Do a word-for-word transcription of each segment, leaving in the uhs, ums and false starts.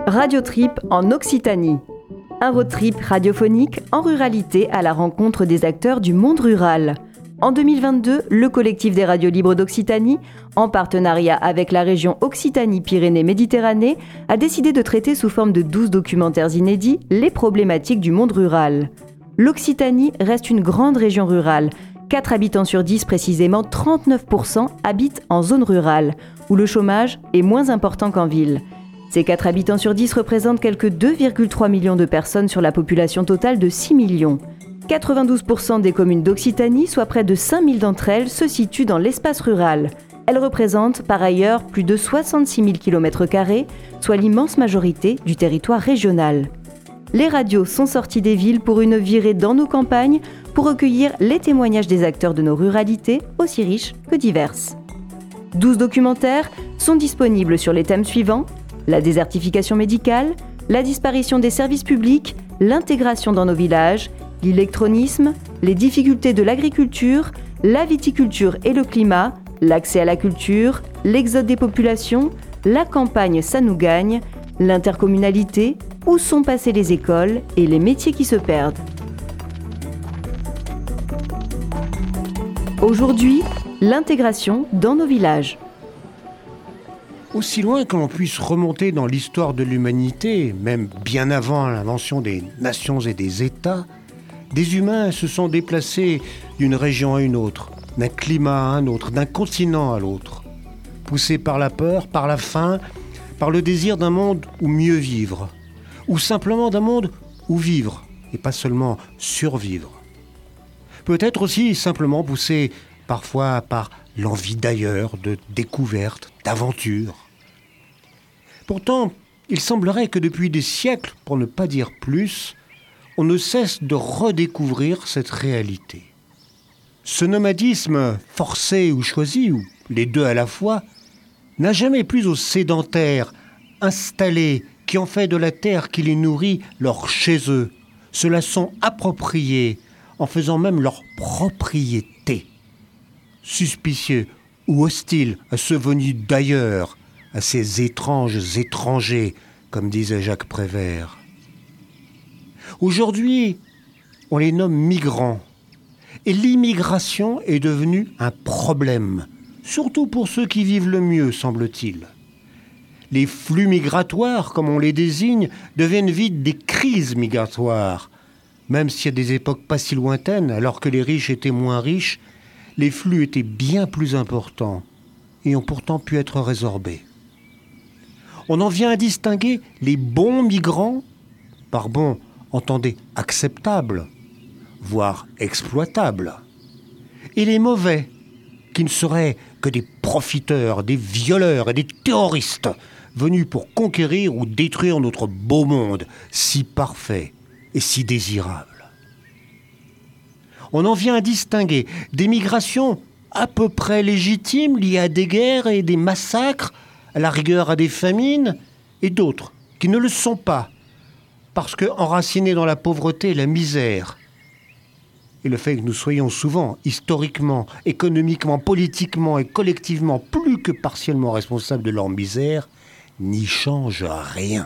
Radiotrip en Occitanie. Un road trip radiophonique en ruralité à la rencontre des acteurs du monde rural. En deux mille vingt-deux, le collectif des radios libres d'Occitanie, en partenariat avec la région Occitanie-Pyrénées-Méditerranée, a décidé de traiter sous forme de douze documentaires inédits les problématiques du monde rural. L'Occitanie reste une grande région rurale. quatre habitants sur dix, précisément trente-neuf pour cent, habitent en zone rurale, où le chômage est moins important qu'en ville. Ces quatre habitants sur dix représentent quelque deux virgule trois millions de personnes sur la population totale de six millions. quatre-vingt-douze pour cent des communes d'Occitanie, soit près de cinq mille d'entre elles, se situent dans l'espace rural. Elles représentent par ailleurs plus de soixante-six mille kilomètres carrés, soit l'immense majorité du territoire régional. Les radios sont sorties des villes pour une virée dans nos campagnes, pour recueillir les témoignages des acteurs de nos ruralités, aussi riches que diverses. douze documentaires sont disponibles sur les thèmes suivants: la désertification médicale, la disparition des services publics, l'intégration dans nos villages, l'électronisme, les difficultés de l'agriculture, la viticulture et le climat, l'accès à la culture, l'exode des populations, la campagne ça nous gagne, l'intercommunalité, où sont passées les écoles et les métiers qui se perdent. Aujourd'hui, l'intégration dans nos villages. Aussi loin que l'on puisse remonter dans l'histoire de l'humanité, même bien avant l'invention des nations et des États, des humains se sont déplacés d'une région à une autre, d'un climat à un autre, d'un continent à l'autre, poussés par la peur, par la faim, par le désir d'un monde où mieux vivre, ou simplement d'un monde où vivre, et pas seulement survivre. Peut-être aussi simplement poussés parfois par l'envie d'ailleurs, de découverte, d'aventure. Pourtant, il semblerait que depuis des siècles, pour ne pas dire plus, on ne cesse de redécouvrir cette réalité. Ce nomadisme forcé ou choisi, ou les deux à la fois, n'a jamais plu aux sédentaires, installés, qui ont fait de la terre qui les nourrit leur chez eux, se la sont appropriés, en faisant même leur propriété. Suspicieux ou hostiles à ceux venus d'ailleurs, à ces étranges étrangers, comme disait Jacques Prévert. Aujourd'hui, on les nomme migrants. Et l'immigration est devenue un problème, surtout pour ceux qui vivent le mieux, semble-t-il. Les flux migratoires, comme on les désigne, deviennent vite des crises migratoires. Même si à des époques pas si lointaines, alors que les riches étaient moins riches, les flux étaient bien plus importants et ont pourtant pu être résorbés. On en vient à distinguer les bons migrants, par bons, entendez, acceptables, voire exploitables, et les mauvais, qui ne seraient que des profiteurs, des violeurs et des terroristes, venus pour conquérir ou détruire notre beau monde, si parfait et si désirable. On en vient à distinguer des migrations à peu près légitimes, liées à des guerres et des massacres, à la rigueur à des famines, et d'autres qui ne le sont pas, parce que enracinés dans la pauvreté et la misère, et le fait que nous soyons souvent, historiquement, économiquement, politiquement et collectivement plus que partiellement responsables de leur misère, n'y change rien.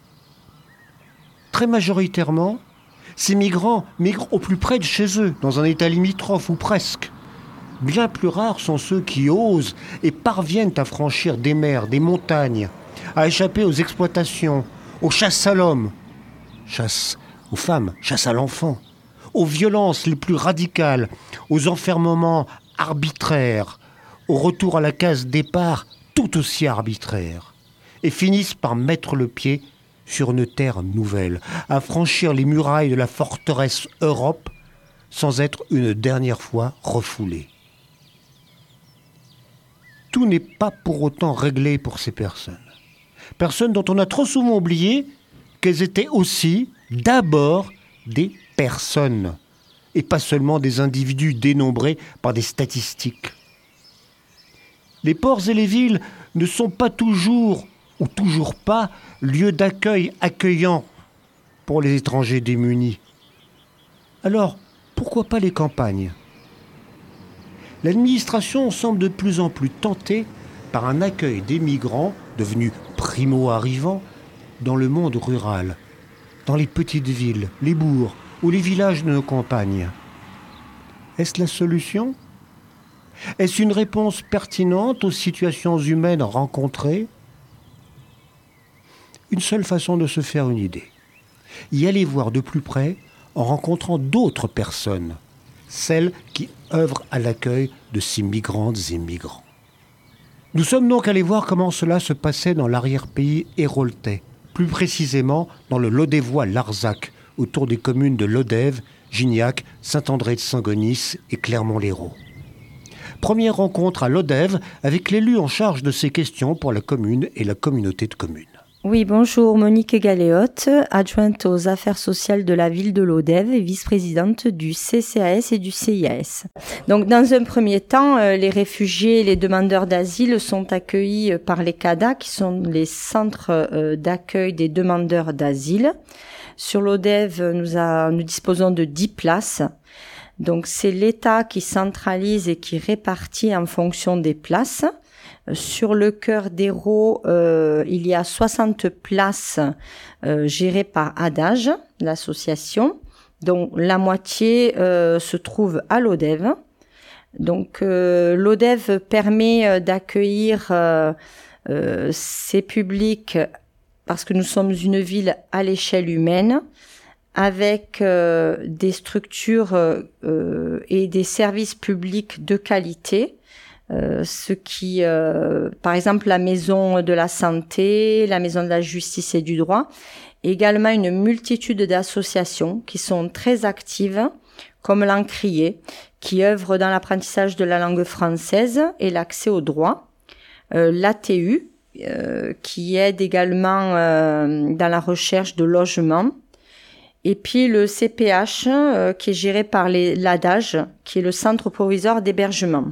Très majoritairement, ces migrants migrent au plus près de chez eux, dans un état limitrophe ou presque. Bien plus rares sont ceux qui osent et parviennent à franchir des mers, des montagnes, à échapper aux exploitations, aux chasses à l'homme, chasse aux femmes, chasse à l'enfant, aux violences les plus radicales, aux enfermements arbitraires, au retour à la case départ tout aussi arbitraire, et finissent par mettre le pied sur une terre nouvelle, à franchir les murailles de la forteresse Europe sans être une dernière fois refoulés. Tout n'est pas pour autant réglé pour ces personnes. Personnes dont on a trop souvent oublié qu'elles étaient aussi, d'abord, des personnes, et pas seulement des individus dénombrés par des statistiques. Les ports et les villes ne sont pas toujours, ou toujours pas, lieux d'accueil accueillants pour les étrangers démunis. Alors, pourquoi pas les campagnes ? L'administration semble de plus en plus tentée par un accueil des migrants, devenus primo-arrivants, dans le monde rural, dans les petites villes, les bourgs ou les villages de nos campagnes. Est-ce la solution ? Est-ce une réponse pertinente aux situations humaines rencontrées ? Une seule façon de se faire une idée. Y aller voir de plus près en rencontrant d'autres personnes, celles qui œuvrent à l'accueil de ces migrantes et migrants. Nous sommes donc allés voir comment cela se passait dans l'arrière-pays héroltais, plus précisément dans le Lodévois-Larzac, autour des communes de Lodève, Gignac, Saint-André-de-Saint-Gonis et Clermont-Lérault. Première rencontre à Lodève avec l'élu en charge de ces questions pour la commune et la communauté de communes. Oui, bonjour, Monique Galéotte, adjointe aux affaires sociales de la ville de Lodève et vice-présidente du C C A S et du C I A S. Donc, dans un premier temps, les réfugiés et les demandeurs d'asile sont accueillis par les C A D A, qui sont les centres d'accueil des demandeurs d'asile. Sur Lodève, nous, a, nous disposons de dix places. Donc, c'est l'État qui centralise et qui répartit en fonction des places. Sur le cœur d'Hérault, euh, il y a soixante places euh, gérées par Adage, l'association, dont la moitié euh, se trouve à Lodève. Donc euh, Lodève permet d'accueillir euh, euh, ces publics parce que nous sommes une ville à l'échelle humaine, avec euh, des structures euh, et des services publics de qualité. Euh, ce qui, euh, par exemple, la maison de la santé, la maison de la justice et du droit, également une multitude d'associations qui sont très actives, comme l'Encrier, qui œuvre dans l'apprentissage de la langue française et l'accès au droit, euh, l'A T U, euh, qui aide également euh, dans la recherche de logement, et puis le C P H, euh, qui est géré par les, l'Adage, qui est le Centre provisoire d'hébergement.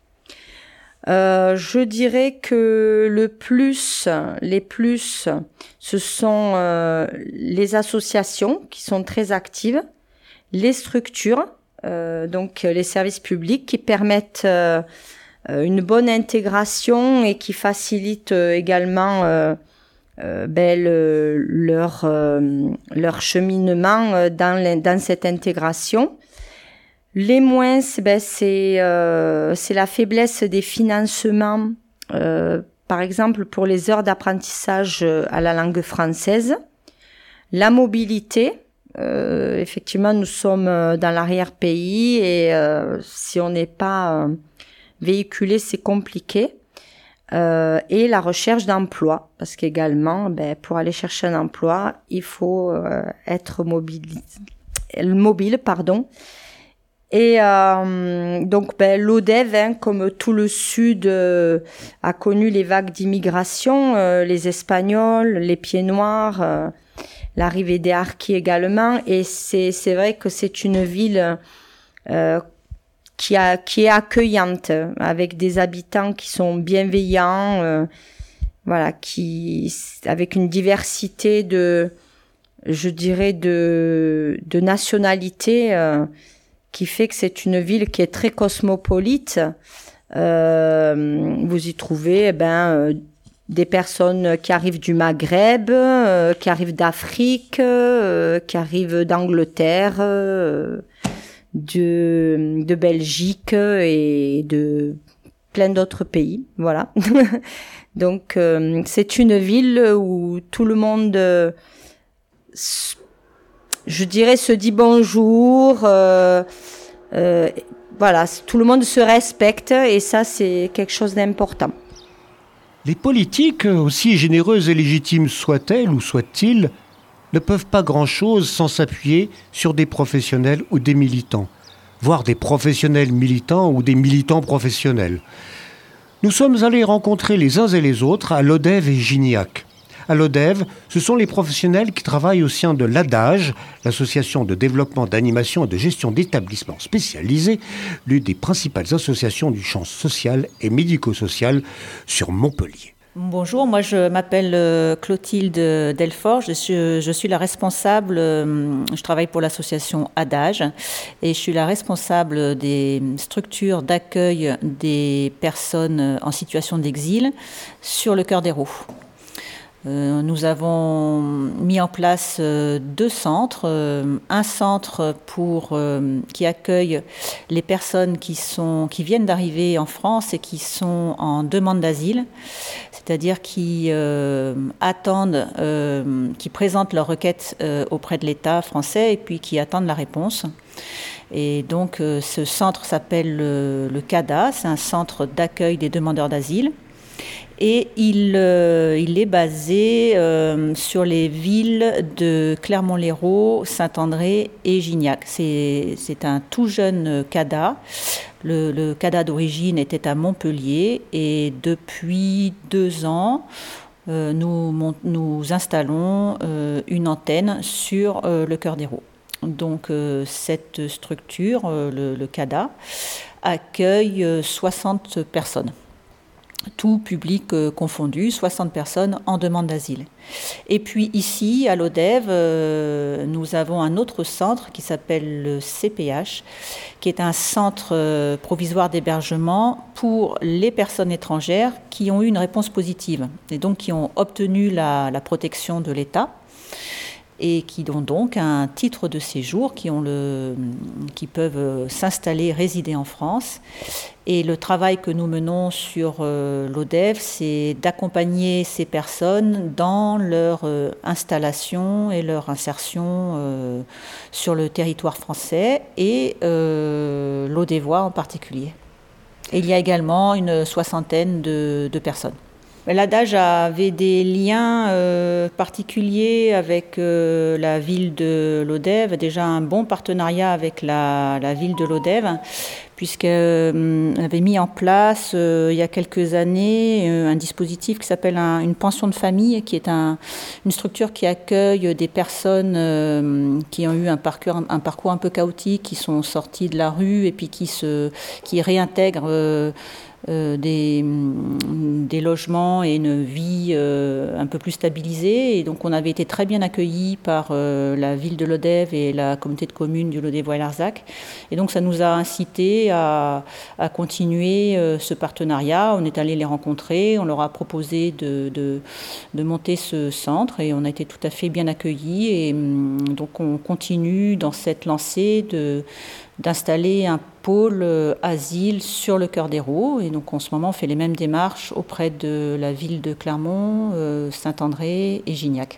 Euh, je dirais que le plus, les plus, ce sont euh, les associations qui sont très actives, les structures, euh, donc les services publics qui permettent euh, une bonne intégration et qui facilitent également euh, euh, ben, le, leur euh, leur cheminement dans, dans cette intégration. Les moins, ben, c'est euh, c'est la faiblesse des financements, euh, par exemple pour les heures d'apprentissage à la langue française. La mobilité, euh, effectivement, nous sommes dans l'arrière-pays et euh, si on n'est pas euh, véhiculé, c'est compliqué. Euh, et la recherche d'emploi, parce qu'également, ben, pour aller chercher un emploi, il faut euh, être mobile, mobile, pardon. Et euh, donc, ben, Lodève, hein, comme tout le sud, euh, a connu les vagues d'immigration, euh, les Espagnols, les Pieds Noirs, euh, l'arrivée des Harkis également. Et c'est c'est vrai que c'est une ville euh, qui a qui est accueillante, avec des habitants qui sont bienveillants, euh, voilà, qui avec une diversité de, je dirais de de nationalités. Euh, qui fait que c'est une ville qui est très cosmopolite. Euh, vous y trouvez eh ben, euh, des personnes qui arrivent du Maghreb, euh, qui arrivent d'Afrique, euh, qui arrivent d'Angleterre, euh, de, de Belgique et de plein d'autres pays. Voilà. Donc, euh, c'est une ville où tout le monde... Euh, je dirais se dit bonjour, euh, euh, voilà, tout le monde se respecte et ça c'est quelque chose d'important. Les politiques, aussi généreuses et légitimes soient-elles ou soient-ils, ne peuvent pas grand-chose sans s'appuyer sur des professionnels ou des militants, voire des professionnels militants ou des militants professionnels. Nous sommes allés rencontrer les uns et les autres à Lodève et Gignac. À Lodève, ce sont les professionnels qui travaillent au sein de l'Adage, l'association de développement, d'animation et de gestion d'établissements spécialisés, l'une des principales associations du champ social et médico-social sur Montpellier. Bonjour, moi je m'appelle Clotilde Delfort, je suis, je suis la responsable, je travaille pour l'association Adage et je suis la responsable des structures d'accueil des personnes en situation d'exil sur le cœur d'Hérault. Euh, nous avons mis en place euh, deux centres. Euh, un centre pour, euh, qui accueille les personnes qui, sont, qui viennent d'arriver en France et qui sont en demande d'asile, c'est-à-dire qui euh, attendent, euh, qui présentent leur requête euh, auprès de l'État français et puis qui attendent la réponse. Et donc euh, ce centre s'appelle le, le CADA, c'est un centre d'accueil des demandeurs d'asile. Et il, euh, il est basé euh, sur les villes de Clermont-Lérault, Saint-André et Gignac. C'est, c'est un tout jeune CADA. Le, le CADA d'origine était à Montpellier et depuis deux ans, euh, nous, nous installons euh, une antenne sur euh, le Cœur d'Hérault. Donc euh, cette structure, euh, le, le CADA, accueille euh, soixante personnes. Tout public euh, confondu, soixante personnes en demande d'asile. Et puis ici, à l'Odève, euh, nous avons un autre centre qui s'appelle le C P H, qui est un centre euh, provisoire d'hébergement pour les personnes étrangères qui ont eu une réponse positive et donc qui ont obtenu la, la protection de l'État et qui ont donc un titre de séjour, qui, ont le, qui peuvent s'installer, résider en France. Et le travail que nous menons sur euh, l'Odève, c'est d'accompagner ces personnes dans leur euh, installation et leur insertion euh, sur le territoire français et euh, l'Odévois en particulier. Et il y a également une soixantaine de, de personnes. L'Adage avait des liens euh, particuliers avec euh, la ville de l'Odève, déjà un bon partenariat avec la, la ville de l'Odève, puisqu'elle euh, avait mis en place euh, il y a quelques années euh, un dispositif qui s'appelle un, une pension de famille, qui est un, une structure qui accueille des personnes euh, qui ont eu un parcours, un parcours un peu chaotique, qui sont sorties de la rue et puis qui, se, qui réintègrent euh, Euh, des, des logements et une vie euh, un peu plus stabilisée. Et donc on avait été très bien accueillis par euh, la ville de l'Odève et la communauté de communes du Lodévois-Larzac. Et donc ça nous a incité à, à continuer euh, ce partenariat. On est allé les rencontrer, on leur a proposé de, de, de monter ce centre et on a été tout à fait bien accueillis. Et donc on continue dans cette lancée de d'installer un pôle euh, asile sur le Cœur d'Hérault. Et donc en ce moment, on fait les mêmes démarches auprès de la ville de Clermont, euh, Saint-André et Gignac.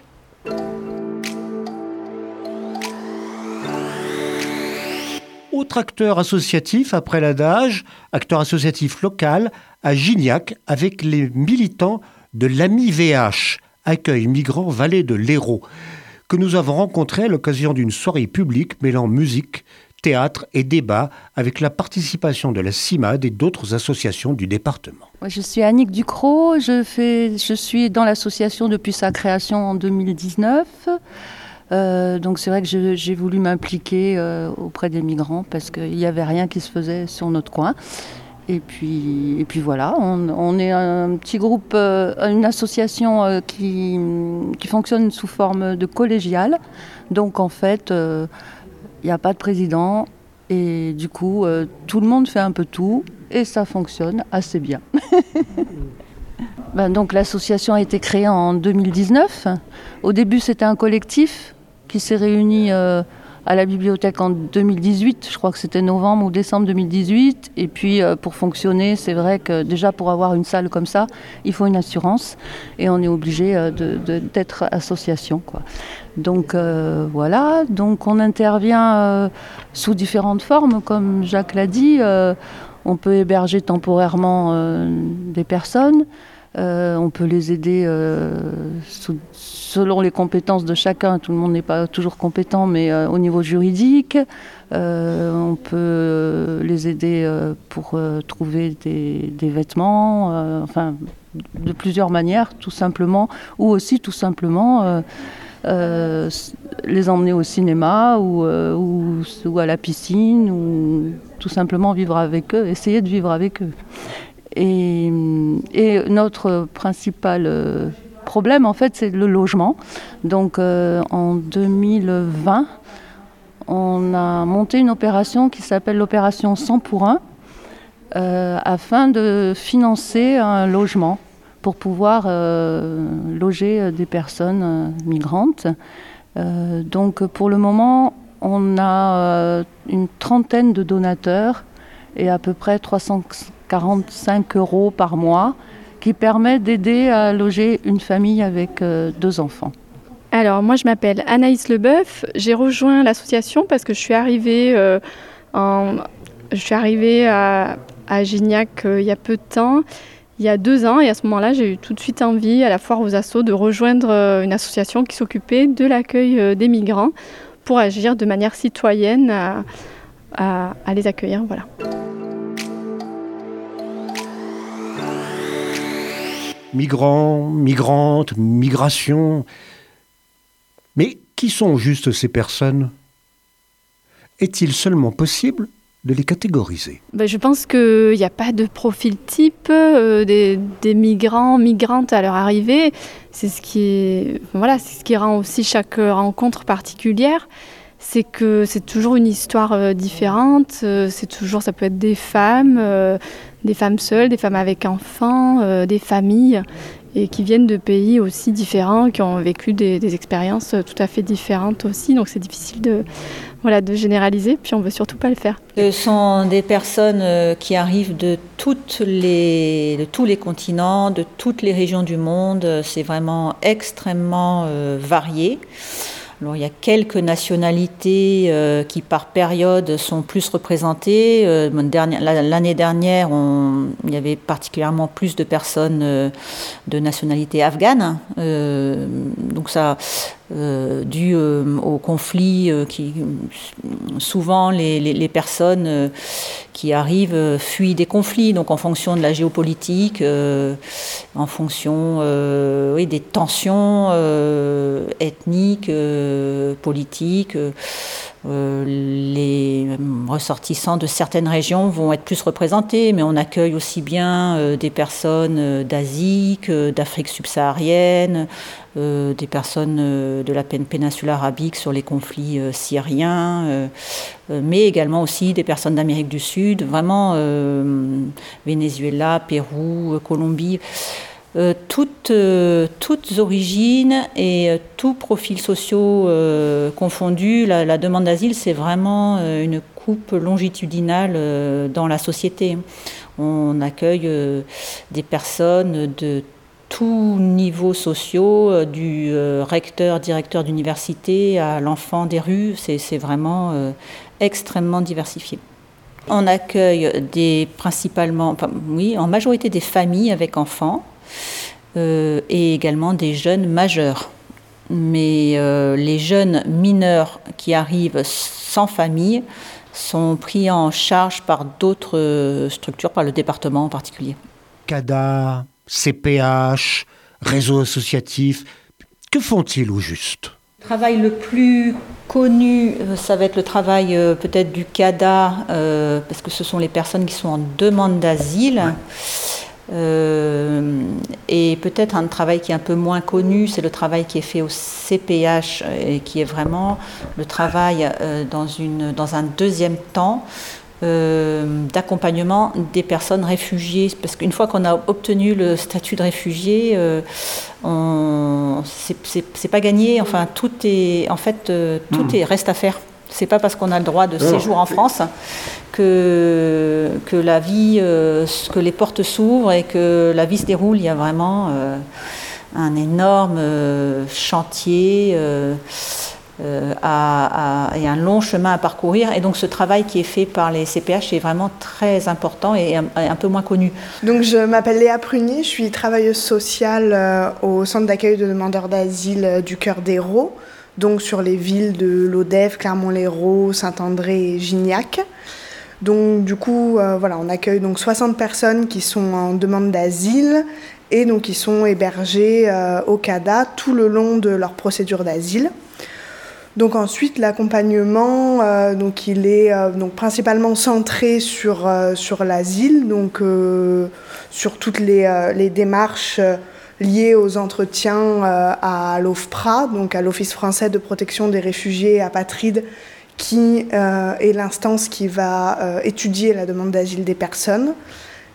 Autre acteur associatif après l'Adage, acteur associatif local à Gignac avec les militants de l'A M I V H, accueil migrants Vallée de l'Hérault, que nous avons rencontré à l'occasion d'une soirée publique mêlant musique, théâtre et débat avec la participation de la CIMAD et d'autres associations du département. Je suis Annick Ducrot, je, fais, je suis dans l'association depuis sa création en deux mille dix-neuf. Euh, donc c'est vrai que je, j'ai voulu m'impliquer euh, auprès des migrants parce qu'il n'y avait rien qui se faisait sur notre coin. Et puis, et puis voilà, on, on est un petit groupe, euh, une association euh, qui, qui fonctionne sous forme de collégiale. Donc en fait, euh, il n'y a pas de président et du coup, euh, tout le monde fait un peu tout et ça fonctionne assez bien. ben, donc l'association a été créée en deux mille dix-neuf. Au début, c'était un collectif qui s'est réuni euh, à la bibliothèque en deux mille dix-huit. Je crois que c'était novembre ou décembre deux mille dix-huit. Et puis, euh, pour fonctionner, c'est vrai que déjà, pour avoir une salle comme ça, il faut une assurance et on est obligé euh, de, de, d'être association, quoi. Donc euh, voilà, donc on intervient euh, sous différentes formes, comme Jacques l'a dit. Euh, on peut héberger temporairement euh, des personnes, euh, on peut les aider euh, sous, selon les compétences de chacun. Tout le monde n'est pas toujours compétent, mais euh, au niveau juridique, euh, on peut les aider euh, pour euh, trouver des, des vêtements, euh, enfin de plusieurs manières, tout simplement, ou aussi tout simplement euh, Euh, les emmener au cinéma ou, euh, ou, ou à la piscine ou tout simplement vivre avec eux, essayer de vivre avec eux. Et, et notre principal euh, problème, en fait, c'est le logement. Donc euh, en deux mille vingt, on a monté une opération qui s'appelle l'opération cent pour un euh, afin de financer un logement pour pouvoir euh, loger des personnes euh, migrantes. Euh, donc pour le moment, on a euh, une trentaine de donateurs et à peu près trois cent quarante-cinq euros par mois qui permet d'aider à loger une famille avec euh, deux enfants. Alors moi je m'appelle Anaïs Leboeuf, j'ai rejoint l'association parce que je suis arrivée, euh, en, je suis arrivée à, à Gignac euh, il y a peu de temps, il y a deux ans, et à ce moment-là j'ai eu tout de suite envie à la foire aux assos de rejoindre euh, une association qui s'occupait de l'accueil euh, des migrants pour agir de manière citoyenne à, à, à les accueillir. Voilà. Migrants, migrantes, migration. Mais qui sont juste ces personnes ? Est-il seulement possible de les catégoriser ? Ben, je pense qu'il n'y a pas de profil type euh, des, des migrants, migrantes à leur arrivée. C'est ce qui, est, voilà, c'est ce qui rend aussi chaque rencontre particulière. C'est que c'est toujours une histoire euh, différente. Euh, c'est toujours, ça peut être des femmes, euh, des femmes seules, des femmes avec enfants, euh, des familles, et qui viennent de pays aussi différents, qui ont vécu des, des expériences tout à fait différentes aussi. Donc c'est difficile de, voilà, de généraliser, puis on ne veut surtout pas le faire. Ce sont des personnes qui arrivent de, toutes les, de tous les continents, de toutes les régions du monde. C'est vraiment extrêmement euh, varié. Alors, il y a quelques nationalités euh, qui, par période, sont plus représentées. Euh, l'année dernière, on, il y avait particulièrement plus de personnes euh, de nationalité afghane. Euh, donc ça, euh, dû euh, au conflit, euh, qui souvent les, les, les personnes euh, qui arrivent euh, fuient des conflits. Donc, en fonction de la géopolitique, euh, en fonction euh, oui, des tensions euh, ethniques. Euh, politiques, euh, les ressortissants de certaines régions vont être plus représentés, mais on accueille aussi bien euh, des personnes euh, d'Asie que d'Afrique subsaharienne, euh, des personnes euh, de la péninsule arabique sur les conflits euh, syriens, euh, euh, mais également aussi des personnes d'Amérique du Sud, vraiment euh, Venezuela, Pérou, euh, Colombie. Euh, toutes, euh, toutes origines et euh, tous profils sociaux euh, confondus. La, la demande d'asile, c'est vraiment euh, une coupe longitudinale euh, dans la société. On accueille euh, des personnes de tous niveaux sociaux, euh, du euh, recteur, directeur d'université à l'enfant des rues. C'est, c'est vraiment euh, extrêmement diversifié. On accueille des, principalement, enfin, oui, en majorité des familles avec enfants. Euh, et également des jeunes majeurs. Mais euh, les jeunes mineurs qui arrivent sans famille sont pris en charge par d'autres structures, par le département en particulier. CADA, C P H, réseau associatif, que font-ils au juste ? Le travail le plus connu, ça va être le travail euh, peut-être du CADA, euh, parce que ce sont les personnes qui sont en demande d'asile. Ouais. Euh, et peut-être un travail qui est un peu moins connu, c'est le travail qui est fait au C P H et qui est vraiment le travail euh, dans, une, dans un deuxième temps euh, d'accompagnement des personnes réfugiées. Parce qu'une fois qu'on a obtenu le statut de réfugié, euh, on, c'est, c'est, c'est pas gagné. Enfin, tout est, en fait, euh, tout mmh. est, reste à faire. C'est pas parce qu'on a le droit de séjour en France que, que la vie, euh, que les portes s'ouvrent et que la vie se déroule. Il y a vraiment euh, un énorme euh, chantier euh, euh, à, à, et un long chemin à parcourir. Et donc ce travail qui est fait par les C P H est vraiment très important et un, un peu moins connu. Donc je m'appelle Léa Prunier, je suis travailleuse sociale euh, au centre d'accueil de demandeurs d'asile euh, du Cœur d'Hérault. Donc sur les villes de Lodève, Clermont-Lérault, Saint-André et Gignac. Donc du coup, euh, voilà, on accueille donc soixante personnes qui sont en demande d'asile et donc qui sont hébergées euh, au CADA tout le long de leur procédure d'asile. Donc ensuite, l'accompagnement, euh, donc il est euh, donc principalement centré sur euh, sur l'asile, donc euh, sur toutes les euh, les démarches euh, liées aux entretiens euh, à l'OFPRA, donc à l'Office français de protection des réfugiés et apatrides, qui euh, est l'instance qui va euh, étudier la demande d'asile des personnes.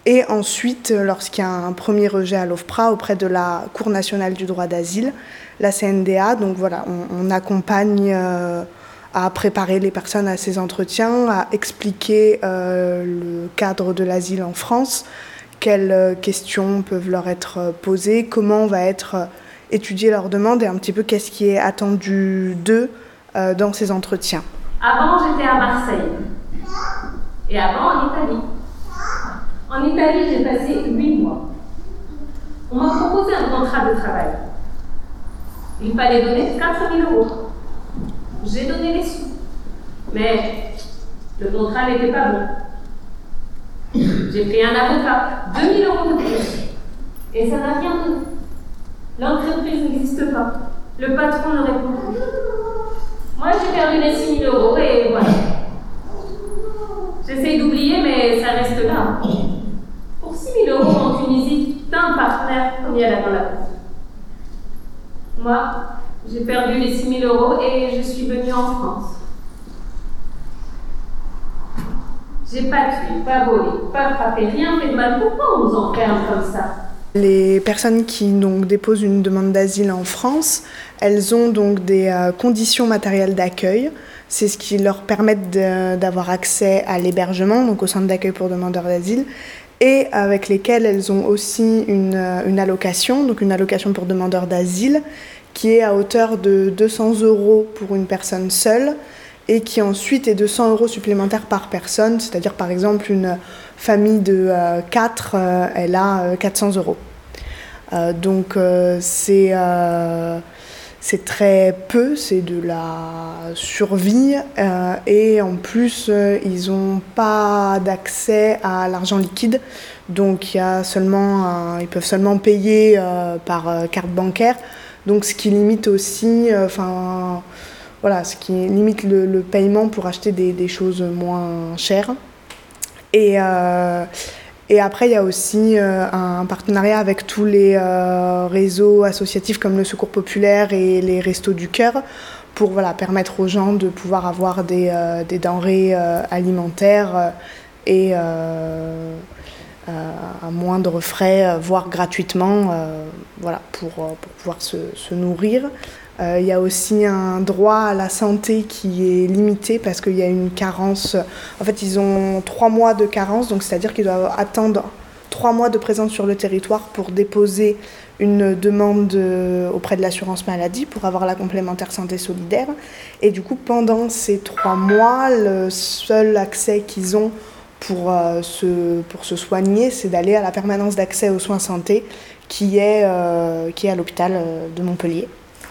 Et ensuite, lorsqu'il y a un premier rejet à l'OFPRA auprès de la Cour nationale du droit d'asile, la C N D A, donc voilà, on, on accompagne euh, à préparer les personnes à ces entretiens, à expliquer euh, le cadre de l'asile en France, quelles questions peuvent leur être posées, comment va être étudiée leur demande et un petit peu qu'est-ce qui est attendu d'eux euh, dans ces entretiens. Avant, j'étais à Marseille. Et avant, en Italie. En Italie, j'ai passé huit mois. On m'a proposé un contrat de travail. Il fallait donner quatre mille euros. J'ai donné les sous. Mais le contrat n'était pas bon. J'ai pris un avocat, deux mille euros de plus. Et ça n'a rien donné. L'entreprise n'existe pas. Le patron ne répond plus. Moi, j'ai perdu les six mille euros et voilà. J'essaye d'oublier, mais ça reste là. Pour six mille euros en Tunisie, t'as un partenaire comme il y a là dans la boîte. Moi, j'ai perdu les six mille euros et je suis venue en France. J'ai pas tué, pas volé, pas frappé, rien fait de mal. Pourquoi on nous enferme comme ça ? Les personnes qui donc, déposent une demande d'asile en France, elles ont donc des euh, conditions matérielles d'accueil. C'est ce qui leur permet de, d'avoir accès à l'hébergement, donc au centre d'accueil pour demandeurs d'asile, et avec lesquelles elles ont aussi une, une allocation, donc une allocation pour demandeurs d'asile, qui est à hauteur de deux cents euros pour une personne seule, et qui ensuite est de cent euros supplémentaires par personne, c'est-à-dire par exemple une famille de euh, quatre, euh, elle a euh, quatre cents euros. Euh, donc euh, c'est, euh, c'est très peu, c'est de la survie, euh, et en plus euh, ils n'ont pas d'accès à l'argent liquide, donc il y a seulement, euh, ils peuvent seulement payer euh, par euh, carte bancaire, donc ce qui limite aussi, enfin euh, voilà, ce qui limite le, le paiement pour acheter des, des choses moins chères. Et, euh, et après, il y a aussi euh, un partenariat avec tous les euh, réseaux associatifs comme le Secours Populaire et les Restos du Cœur pour voilà, permettre aux gens de pouvoir avoir des, euh, des denrées euh, alimentaires euh, et euh, euh, à moindre frais, voire gratuitement, euh, voilà, pour, pour pouvoir se, se nourrir. Euh, il y a aussi un droit à la santé qui est limité parce qu'il y a une carence. En fait, ils ont trois mois de carence, donc c'est-à-dire qu'ils doivent attendre trois mois de présence sur le territoire pour déposer une demande auprès de l'assurance maladie pour avoir la complémentaire santé solidaire. Et du coup, pendant ces trois mois, le seul accès qu'ils ont pour, euh, se, pour se soigner, c'est d'aller à la permanence d'accès aux soins santé qui est, euh, qui est à l'hôpital de Montpellier.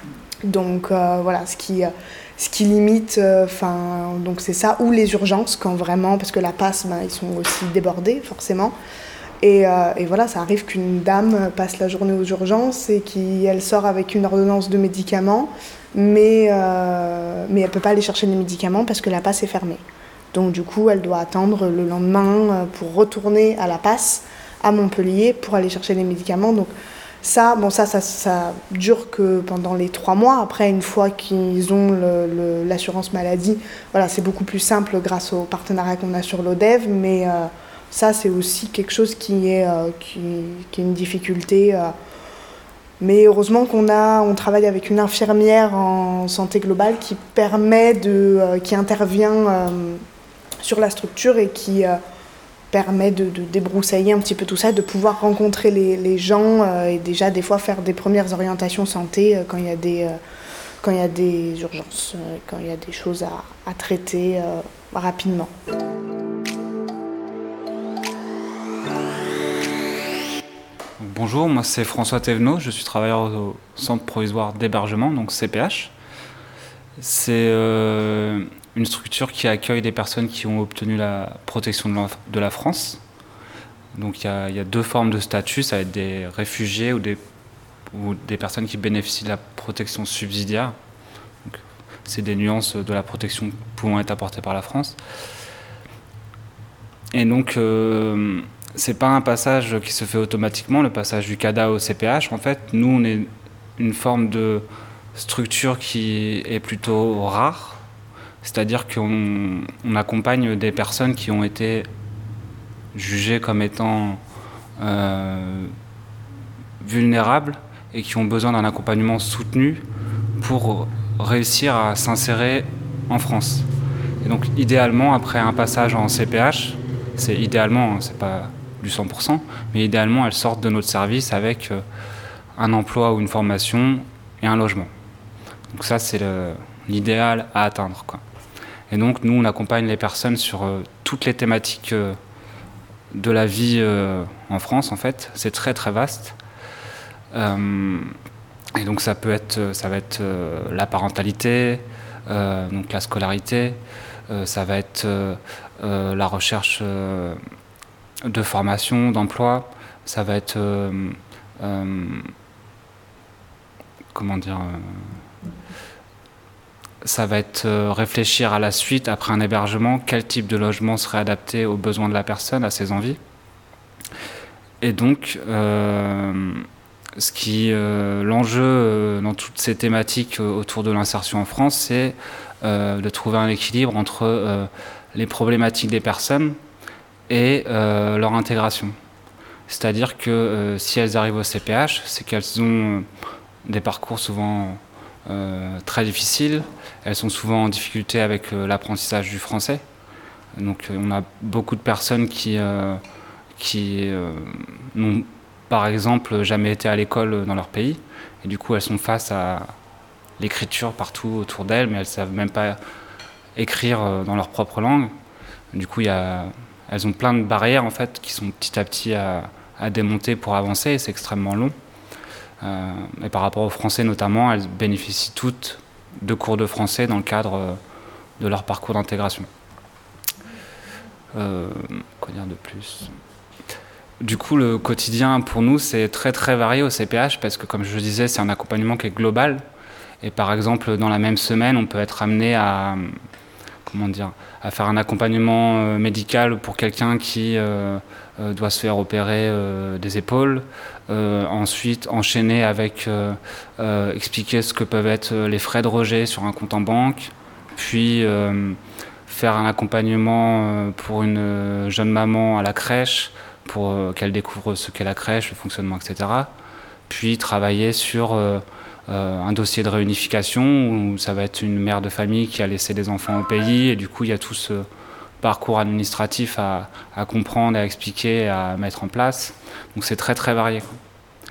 Donc euh, voilà, ce qui, ce qui limite, enfin euh, donc c'est ça, ou les urgences quand vraiment, parce que la passe, ben, ils sont aussi débordés forcément. Et, euh, et voilà, ça arrive qu'une dame passe la journée aux urgences et qu'elle sort avec une ordonnance de médicaments, mais, euh, mais elle ne peut pas aller chercher les médicaments parce que la passe est fermée. Donc du coup, elle doit attendre le lendemain pour retourner à la passe à Montpellier pour aller chercher les médicaments. Donc, Ça, bon, ça, ça, ça dure que pendant les trois mois. Après, une fois qu'ils ont le, le, l'assurance maladie, voilà, c'est beaucoup plus simple grâce au partenariat qu'on a sur l'ODEV. Mais euh, ça, c'est aussi quelque chose qui est, euh, qui, qui est une difficulté. Euh. Mais heureusement qu'on a, on travaille avec une infirmière en santé globale qui permet de, euh, qui intervient euh, sur la structure et qui euh, permet de, de débroussailler un petit peu tout ça, de pouvoir rencontrer les, les gens euh, et déjà des fois faire des premières orientations santé euh, quand il y a des, euh, quand il y a des urgences, euh, quand il y a des choses à, à traiter euh, rapidement. Bonjour, moi c'est François Thévenot, je suis travailleur au Centre provisoire d'hébergement, donc C P H. C'est euh, une structure qui accueille des personnes qui ont obtenu la protection de la, de la France. Donc il y a, il y a deux formes de statut, ça va être des réfugiés ou des, ou des personnes qui bénéficient de la protection subsidiaire. Donc, c'est des nuances de la protection pouvant être apportée par la France. Et donc euh, c'est pas un passage qui se fait automatiquement, le passage du C A D A au C P H. En fait, nous on est une forme de structure qui est plutôt rare, c'est-à-dire qu'on on accompagne des personnes qui ont été jugés comme étant euh, vulnérables et qui ont besoin d'un accompagnement soutenu pour réussir à s'insérer en France. Et donc idéalement, après un passage en C P H, c'est idéalement, c'est pas du cent pour cent, mais idéalement elles sortent de notre service avec euh, un emploi ou une formation et un logement. Donc ça c'est le, l'idéal à atteindre, quoi. Et donc nous on accompagne les personnes sur euh, toutes les thématiques euh, de la vie euh, en France en fait. C'est très très vaste. Euh, et donc ça peut être, ça va être euh, la parentalité, euh, donc la scolarité, euh, ça va être euh, euh, la recherche euh, de formation, d'emploi, ça va être euh, euh, comment dire euh, ça va être euh, réfléchir à la suite après un hébergement, quel type de logement serait adapté aux besoins de la personne, à ses envies. Et donc euh, ce qui, euh, l'enjeu euh, dans toutes ces thématiques euh, autour de l'insertion en France, c'est euh, de trouver un équilibre entre euh, les problématiques des personnes et euh, leur intégration. C'est-à-dire que euh, si elles arrivent au C P H, c'est qu'elles ont euh, des parcours souvent euh, très difficiles, elles sont souvent en difficulté avec euh, l'apprentissage du français. Donc euh, on a beaucoup de personnes qui, euh, qui euh, n'ont par exemple jamais été à l'école dans leur pays, et du coup elles sont face à l'écriture partout autour d'elles, mais elles ne savent même pas écrire dans leur propre langue. Du coup, il y a, elles ont plein de barrières en fait, qui sont petit à petit à, à démonter pour avancer, et c'est extrêmement long. Euh, et par rapport au français notamment, elles bénéficient toutes de cours de français dans le cadre de leur parcours d'intégration. Euh, quoi dire de plus ? Du coup, le quotidien pour nous, c'est très très varié au C P H parce que, comme je le disais, c'est un accompagnement qui est global. Et par exemple, dans la même semaine, on peut être amené à, comment dire, à faire un accompagnement euh, médical pour quelqu'un qui euh, euh, doit se faire opérer euh, des épaules. Euh, ensuite, enchaîner avec euh, euh, expliquer ce que peuvent être les frais de rejet sur un compte en banque. Puis euh, faire un accompagnement pour une jeune maman à la crèche, pour euh, qu'elle découvre ce qu'est la crèche, le fonctionnement, et cetera. Puis travailler sur euh, euh, un dossier de réunification où ça va être une mère de famille qui a laissé des enfants au pays, et du coup il y a tout ce parcours administratif à, à comprendre, à expliquer, à mettre en place. Donc c'est très très varié, quoi.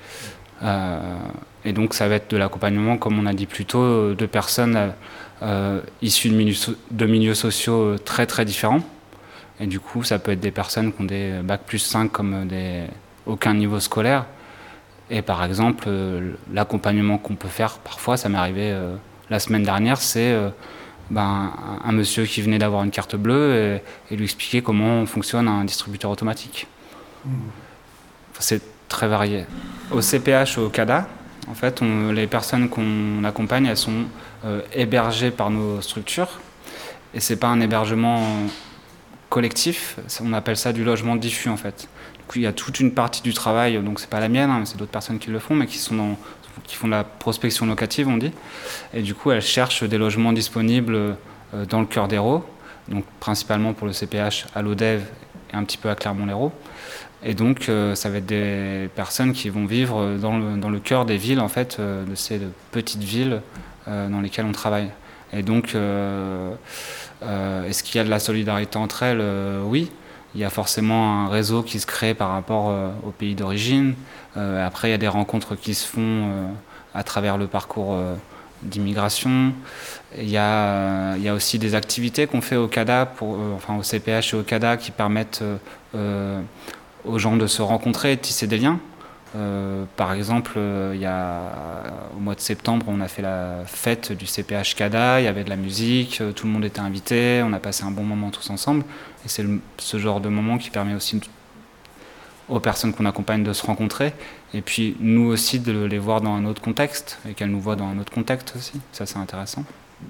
Euh, et donc ça va être de l'accompagnement, comme on a dit plus tôt, de personnes euh, issues de milieux, de milieux sociaux très très différents. Et du coup, ça peut être des personnes qui ont des bac plus cinq comme des, aucun niveau scolaire. Et par exemple, euh, l'accompagnement qu'on peut faire, parfois, ça m'est arrivé euh, la semaine dernière, c'est euh, ben, un, un monsieur qui venait d'avoir une carte bleue et, et lui expliquer comment fonctionne un distributeur automatique. Mmh. Enfin, c'est très varié. Au C P H, au CADA, en fait, on, les personnes qu'on accompagne, elles sont euh, hébergées par nos structures. Et c'est pas un hébergement collectif, on appelle ça du logement diffus en fait. Du coup, il y a toute une partie du travail, donc c'est pas la mienne, hein, c'est d'autres personnes qui le font, mais qui sont dans, qui font de la prospection locative, on dit. Et du coup, elles cherchent des logements disponibles euh, dans le cœur d'Hérault, donc principalement pour le C P H à l'Odève et un petit peu à Clermont-Lérault. Et donc, euh, ça va être des personnes qui vont vivre dans le, dans le cœur des villes, en fait, euh, de ces petites villes euh, dans lesquelles on travaille. Et donc, euh, euh, est-ce qu'il y a de la solidarité entre elles ? euh, Oui. Il y a forcément un réseau qui se crée par rapport euh, au pays d'origine. Euh, après, il y a des rencontres qui se font euh, à travers le parcours euh, d'immigration. Il y a, euh, il y a aussi des activités qu'on fait au CADA, pour, euh, enfin au C P H et au CADA, qui permettent euh, euh, aux gens de se rencontrer et de tisser des liens. Euh, par exemple, euh, il y a, au mois de septembre, on a fait la fête du C P H CADA, il y avait de la musique, euh, tout le monde était invité, on a passé un bon moment tous ensemble. Et c'est le, ce genre de moment qui permet aussi aux personnes qu'on accompagne de se rencontrer, et puis nous aussi de les voir dans un autre contexte, et qu'elles nous voient dans un autre contexte aussi. Ça, c'est intéressant.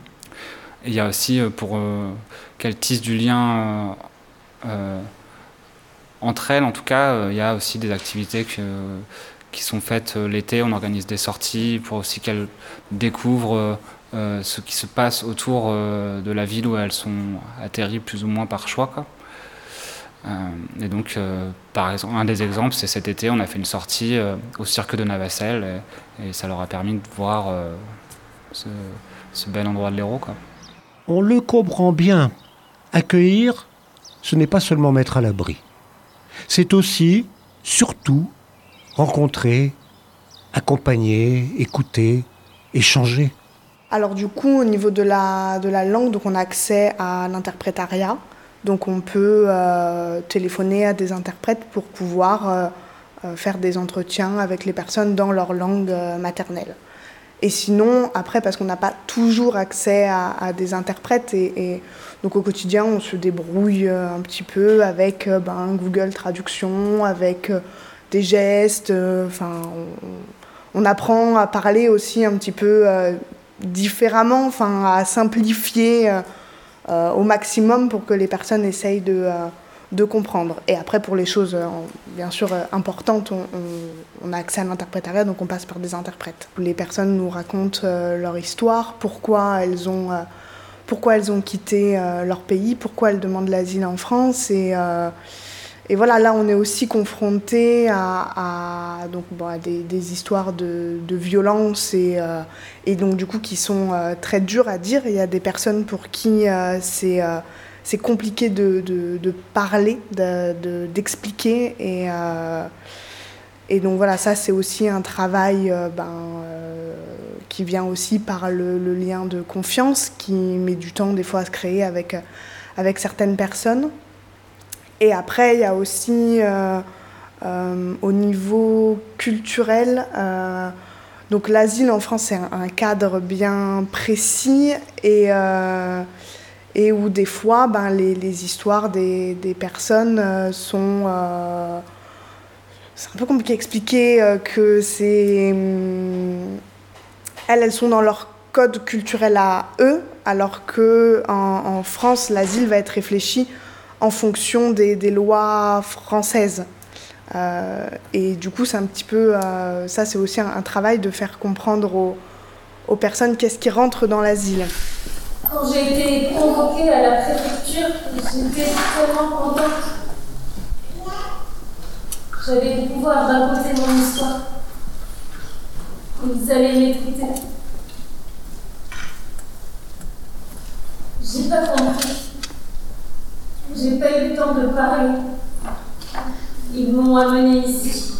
Et il y a aussi, pour euh, qu'elles tissent du lien euh, euh, entre elles, en tout cas, il euh, y a aussi des activités que, qui sont faites euh, l'été. On organise des sorties pour aussi qu'elles découvrent euh, ce qui se passe autour euh, de la ville où elles sont atterries plus ou moins par choix, quoi. Euh, et donc, euh, par exemple, un des exemples, c'est cet été, on a fait une sortie euh, au cirque de Navacelle et, et ça leur a permis de voir euh, ce, ce bel endroit de l'Hérault, quoi. On le comprend bien. Accueillir, ce n'est pas seulement mettre à l'abri. C'est aussi, surtout, rencontrer, accompagner, écouter, échanger. Alors du coup, au niveau de la, de la langue, donc on a accès à l'interprétariat. Donc on peut euh, téléphoner à des interprètes pour pouvoir euh, euh, faire des entretiens avec les personnes dans leur langue euh, maternelle. Et sinon, après, parce qu'on n'a pas toujours accès à, à des interprètes, et, et donc au quotidien, on se débrouille euh, un petit peu avec euh, ben, Google Traduction, avec euh, des gestes. Enfin, euh, on, on apprend à parler aussi un petit peu euh, différemment, enfin, à simplifier euh, euh, au maximum pour que les personnes essayent de, euh, de comprendre. Et après, pour les choses, euh, bien sûr, euh, importantes, on, on, on a accès à l'interprétariat, donc on passe par des interprètes. Les personnes nous racontent euh, leur histoire, pourquoi elles ont, euh, pourquoi elles ont quitté euh, leur pays, pourquoi elles demandent l'asile en France. Et, euh, et voilà, là, on est aussi confronté à, à, donc, bon, à des, des histoires de, de violence et, euh, et donc, du coup, qui sont euh, très dures à dire. Il y a des personnes pour qui euh, c'est... Euh, c'est compliqué de, de, de parler, de, de, d'expliquer. Et, euh, et donc voilà, ça c'est aussi un travail euh, ben, euh, qui vient aussi par le, le lien de confiance, qui met du temps des fois à se créer avec, avec certaines personnes. Et après, il y a aussi euh, euh, au niveau culturel, euh, donc l'asile en France c'est un, un cadre bien précis et... Euh, et où des fois, ben, les, les histoires des, des personnes euh, sont... Euh, c'est un peu compliqué à expliquer euh, que c'est... Hum, elles, elles sont dans leur code culturel à eux, alors qu'en en France, l'asile va être réfléchi en fonction des, des lois françaises. Euh, et du coup, c'est un petit peu... Euh, ça, c'est aussi un, un travail de faire comprendre aux, aux personnes qu'est-ce qui rentre dans l'asile. Quand j'ai été convoquée à la préfecture, j'étais tellement contente. J'allais pouvoir raconter mon histoire. Ils allaient m'écouter. J'ai pas compris. J'ai pas eu le temps de parler. Ils m'ont amenée ici.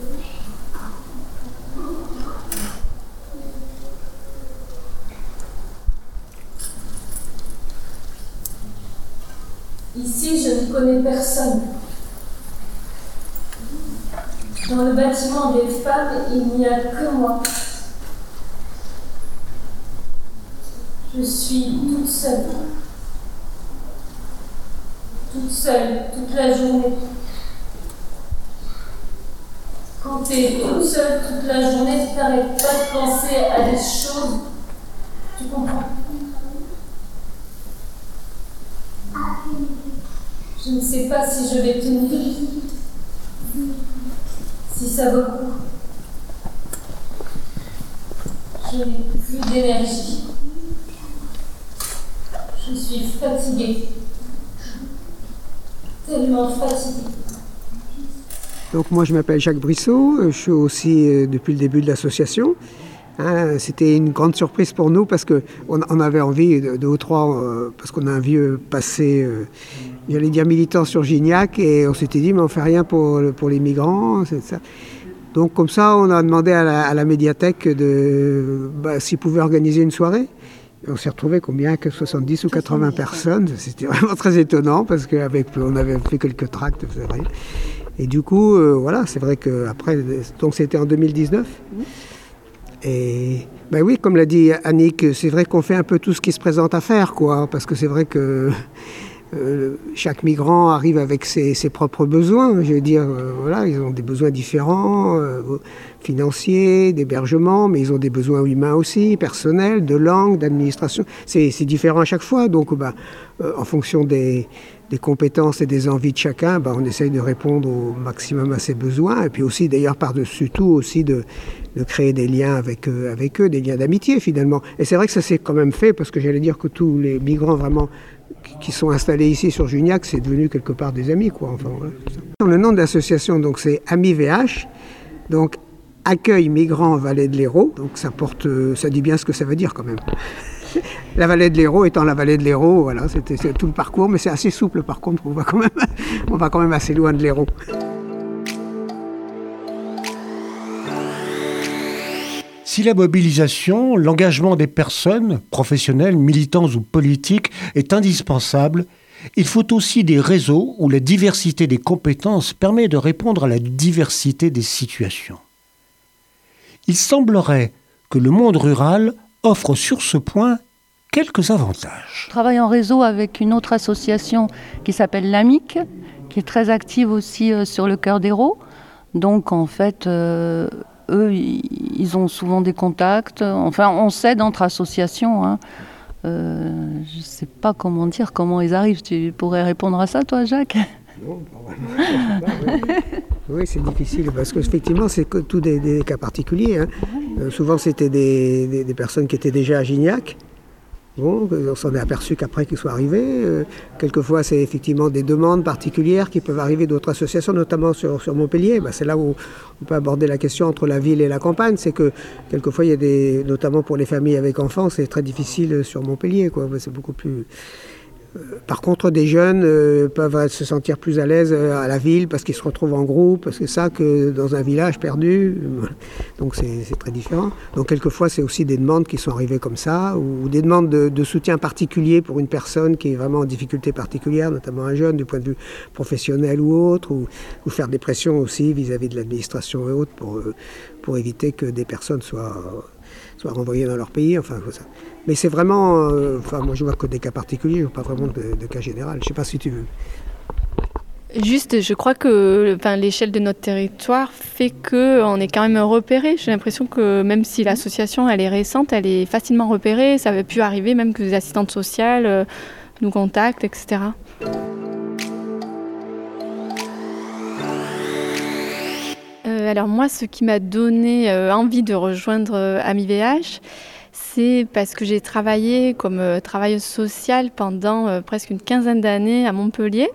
Ici, je ne connais personne. Dans le bâtiment des femmes, il n'y a que moi. Je suis toute seule. Toute seule, toute la journée. Quand tu es toute seule toute la journée, tu n'arrêtes pas de penser à des choses. Tu comprends? Je ne sais pas si je vais tenir, si ça vaut le coup. Je n'ai plus d'énergie. Je suis fatiguée. Tellement fatiguée. Donc moi je m'appelle Jacques Brissot, je suis aussi euh, depuis le début de l'association. Hein, c'était une grande surprise pour nous parce qu'on on avait envie, de, deux ou trois, euh, parce qu'on a un vieux passé, euh, j'allais dire militant sur Gignac, et on s'était dit mais on fait rien pour, pour les migrants, c'est ça. Donc comme ça on a demandé à la, à la médiathèque de, bah, s'ils pouvaient organiser une soirée. Et on s'est retrouvé combien que soixante-dix ou quatre-vingts personnes, c'était vraiment très étonnant parce qu'on avait fait quelques tracts, c'est vrai. Et du coup, euh, voilà, c'est vrai qu'après, donc c'était en deux mille dix-neuf. Et ben oui, comme l'a dit Annick, c'est vrai qu'on fait un peu tout ce qui se présente à faire, quoi, parce que c'est vrai que euh, chaque migrant arrive avec ses, ses propres besoins. Je veux dire, euh, voilà, ils ont des besoins différents, euh, financiers, d'hébergement, mais ils ont des besoins humains aussi, personnels, de langue, d'administration. C'est, c'est différent à chaque fois, donc ben, euh, en fonction des des compétences et des envies de chacun, ben, on essaye de répondre au maximum à ses besoins, et puis aussi d'ailleurs par-dessus tout aussi de, de créer des liens avec, euh, avec eux, des liens d'amitié finalement. Et c'est vrai que ça s'est quand même fait, parce que j'allais dire que tous les migrants vraiment qui sont installés ici sur Juniac, c'est devenu quelque part des amis, quoi. Enfin, voilà. Le nom de l'association, donc, c'est Ami V H, donc Accueil Migrants Vallée de l'Hérault. Donc ça porte, ça dit bien ce que ça veut dire quand même. La vallée de l'Hérault étant la vallée de l'Hérault, voilà, c'était c'est tout le parcours, mais c'est assez souple par contre, on va quand même, on va quand même assez loin de l'Hérault. Si la mobilisation, l'engagement des personnes, professionnelles, militants ou politiques, est indispensable, il faut aussi des réseaux où la diversité des compétences permet de répondre à la diversité des situations. Il semblerait que le monde rural offre sur ce point quelques avantages. Je travaille en réseau avec une autre association qui s'appelle l'A M I C, qui est très active aussi euh, sur le Cœur d'Hérault. Donc en fait, euh, eux, ils ont souvent des contacts. Enfin, on s'aide entre associations. Hein. Euh, je ne sais pas comment dire, comment ils arrivent. Tu pourrais répondre à ça, toi, Jacques ? Non, bah, ouais, oui, oui c'est difficile parce qu'effectivement, c'est que tous des, des cas particuliers. Hein. Euh, souvent, c'était des, des, des personnes qui étaient déjà à Gignac. Bon, on s'en est aperçu qu'après qu'ils soient arrivés. Euh, quelquefois, c'est effectivement des demandes particulières qui peuvent arriver d'autres associations, notamment sur, sur Montpellier. Ben, c'est là où on peut aborder la question entre la ville et la campagne. C'est que quelquefois, il y a des, notamment pour les familles avec enfants, c'est très difficile sur Montpellier, quoi. C'est beaucoup plus... Par contre, des jeunes euh, peuvent se sentir plus à l'aise à la ville parce qu'ils se retrouvent en groupe, parce que ça, que dans un village perdu. Donc c'est, c'est très différent. Donc quelquefois, c'est aussi des demandes qui sont arrivées comme ça, ou des demandes de, de soutien particulier pour une personne qui est vraiment en difficulté particulière, notamment un jeune, du point de vue professionnel ou autre, ou, ou faire des pressions aussi vis-à-vis de l'administration et autres pour, pour éviter que des personnes soient... soit renvoyés dans leur pays, enfin ça. Mais c'est vraiment, euh, enfin moi je vois que des cas particuliers, je vois pas vraiment de, de cas général. Je sais pas si tu veux. Juste, je crois que enfin, l'échelle de notre territoire fait qu'on est quand même repéré. J'ai l'impression que même si l'association elle est récente, elle est facilement repérée. Ça avait pu arriver même que des assistantes sociales euh, nous contactent, et cetera. Euh, alors moi, ce qui m'a donné euh, envie de rejoindre euh, Ami V H, c'est parce que j'ai travaillé comme euh, travailleuse sociale pendant euh, presque une quinzaine d'années à Montpellier,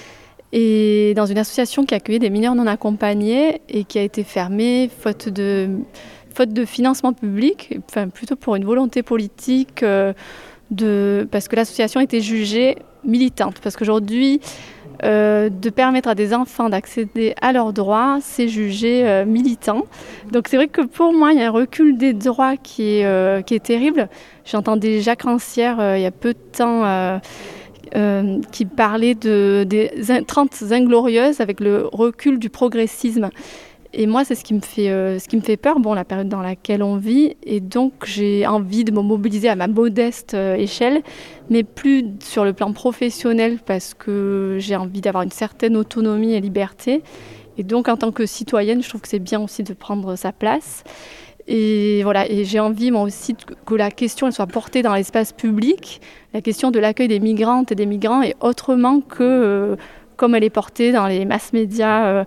et dans une association qui accueillait des mineurs non accompagnés et qui a été fermée faute de, faute de financement public, enfin plutôt pour une volonté politique, euh, de, parce que l'association était jugée militante. Parce qu'aujourd'hui, Euh, de permettre à des enfants d'accéder à leurs droits, c'est jugé euh, militant. Donc c'est vrai que pour moi, il y a un recul des droits qui est, euh, qui est terrible. J'entendais Jacques Rancière euh, il y a peu de temps euh, euh, qui parlait de, des trente inglorieuses avec le recul du progressisme. Et moi, c'est ce qui me fait, euh, ce qui me fait peur, bon, la période dans laquelle on vit. Et donc, j'ai envie de me mobiliser à ma modeste euh, échelle, mais plus sur le plan professionnel, parce que j'ai envie d'avoir une certaine autonomie et liberté. Et donc, en tant que citoyenne, je trouve que c'est bien aussi de prendre sa place. Et voilà, et j'ai envie, moi aussi, que la question elle soit portée dans l'espace public, la question de l'accueil des migrantes et des migrants, et autrement que euh, comme elle est portée dans les mass médias, euh,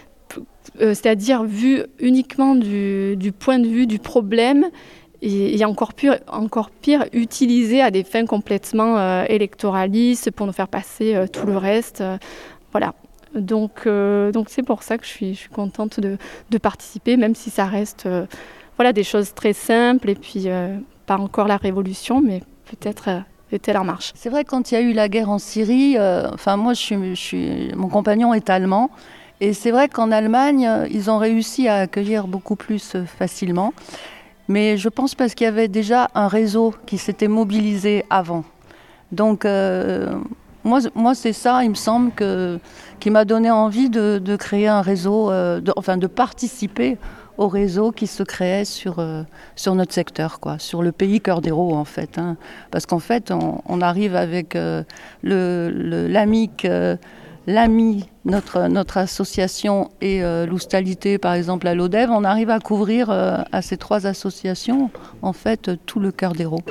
Euh, c'est-à-dire vu uniquement du, du point de vue du problème et, et encore pire, encore pire, utilisé à des fins complètement euh, électoralistes pour nous faire passer euh, tout le reste. Euh, voilà. Donc, euh, donc c'est pour ça que je suis, je suis contente de, de participer, même si ça reste euh, voilà, des choses très simples et puis euh, pas encore la révolution, mais peut-être... Euh, est-elle en marche. C'est vrai, quand il y a eu la guerre en Syrie, euh, enfin moi, je suis, je suis, mon compagnon est allemand. Et c'est vrai qu'en Allemagne, ils ont réussi à accueillir beaucoup plus facilement. Mais je pense parce qu'il y avait déjà un réseau qui s'était mobilisé avant. Donc, euh, moi, moi, c'est ça, il me semble, que, qui m'a donné envie de, de créer un réseau, euh, de, enfin de participer au réseau qui se créait sur, euh, sur notre secteur, quoi, sur le pays Cœur d'Hérault, en fait. Hein. Parce qu'en fait, on, on arrive avec euh, le, le, l'A M I C, euh, l'A M I, notre, notre association, et euh, l'Oustalité, par exemple, à l'Odève, on arrive à couvrir euh, à ces trois associations, en fait, tout le Cœur d'Hérault.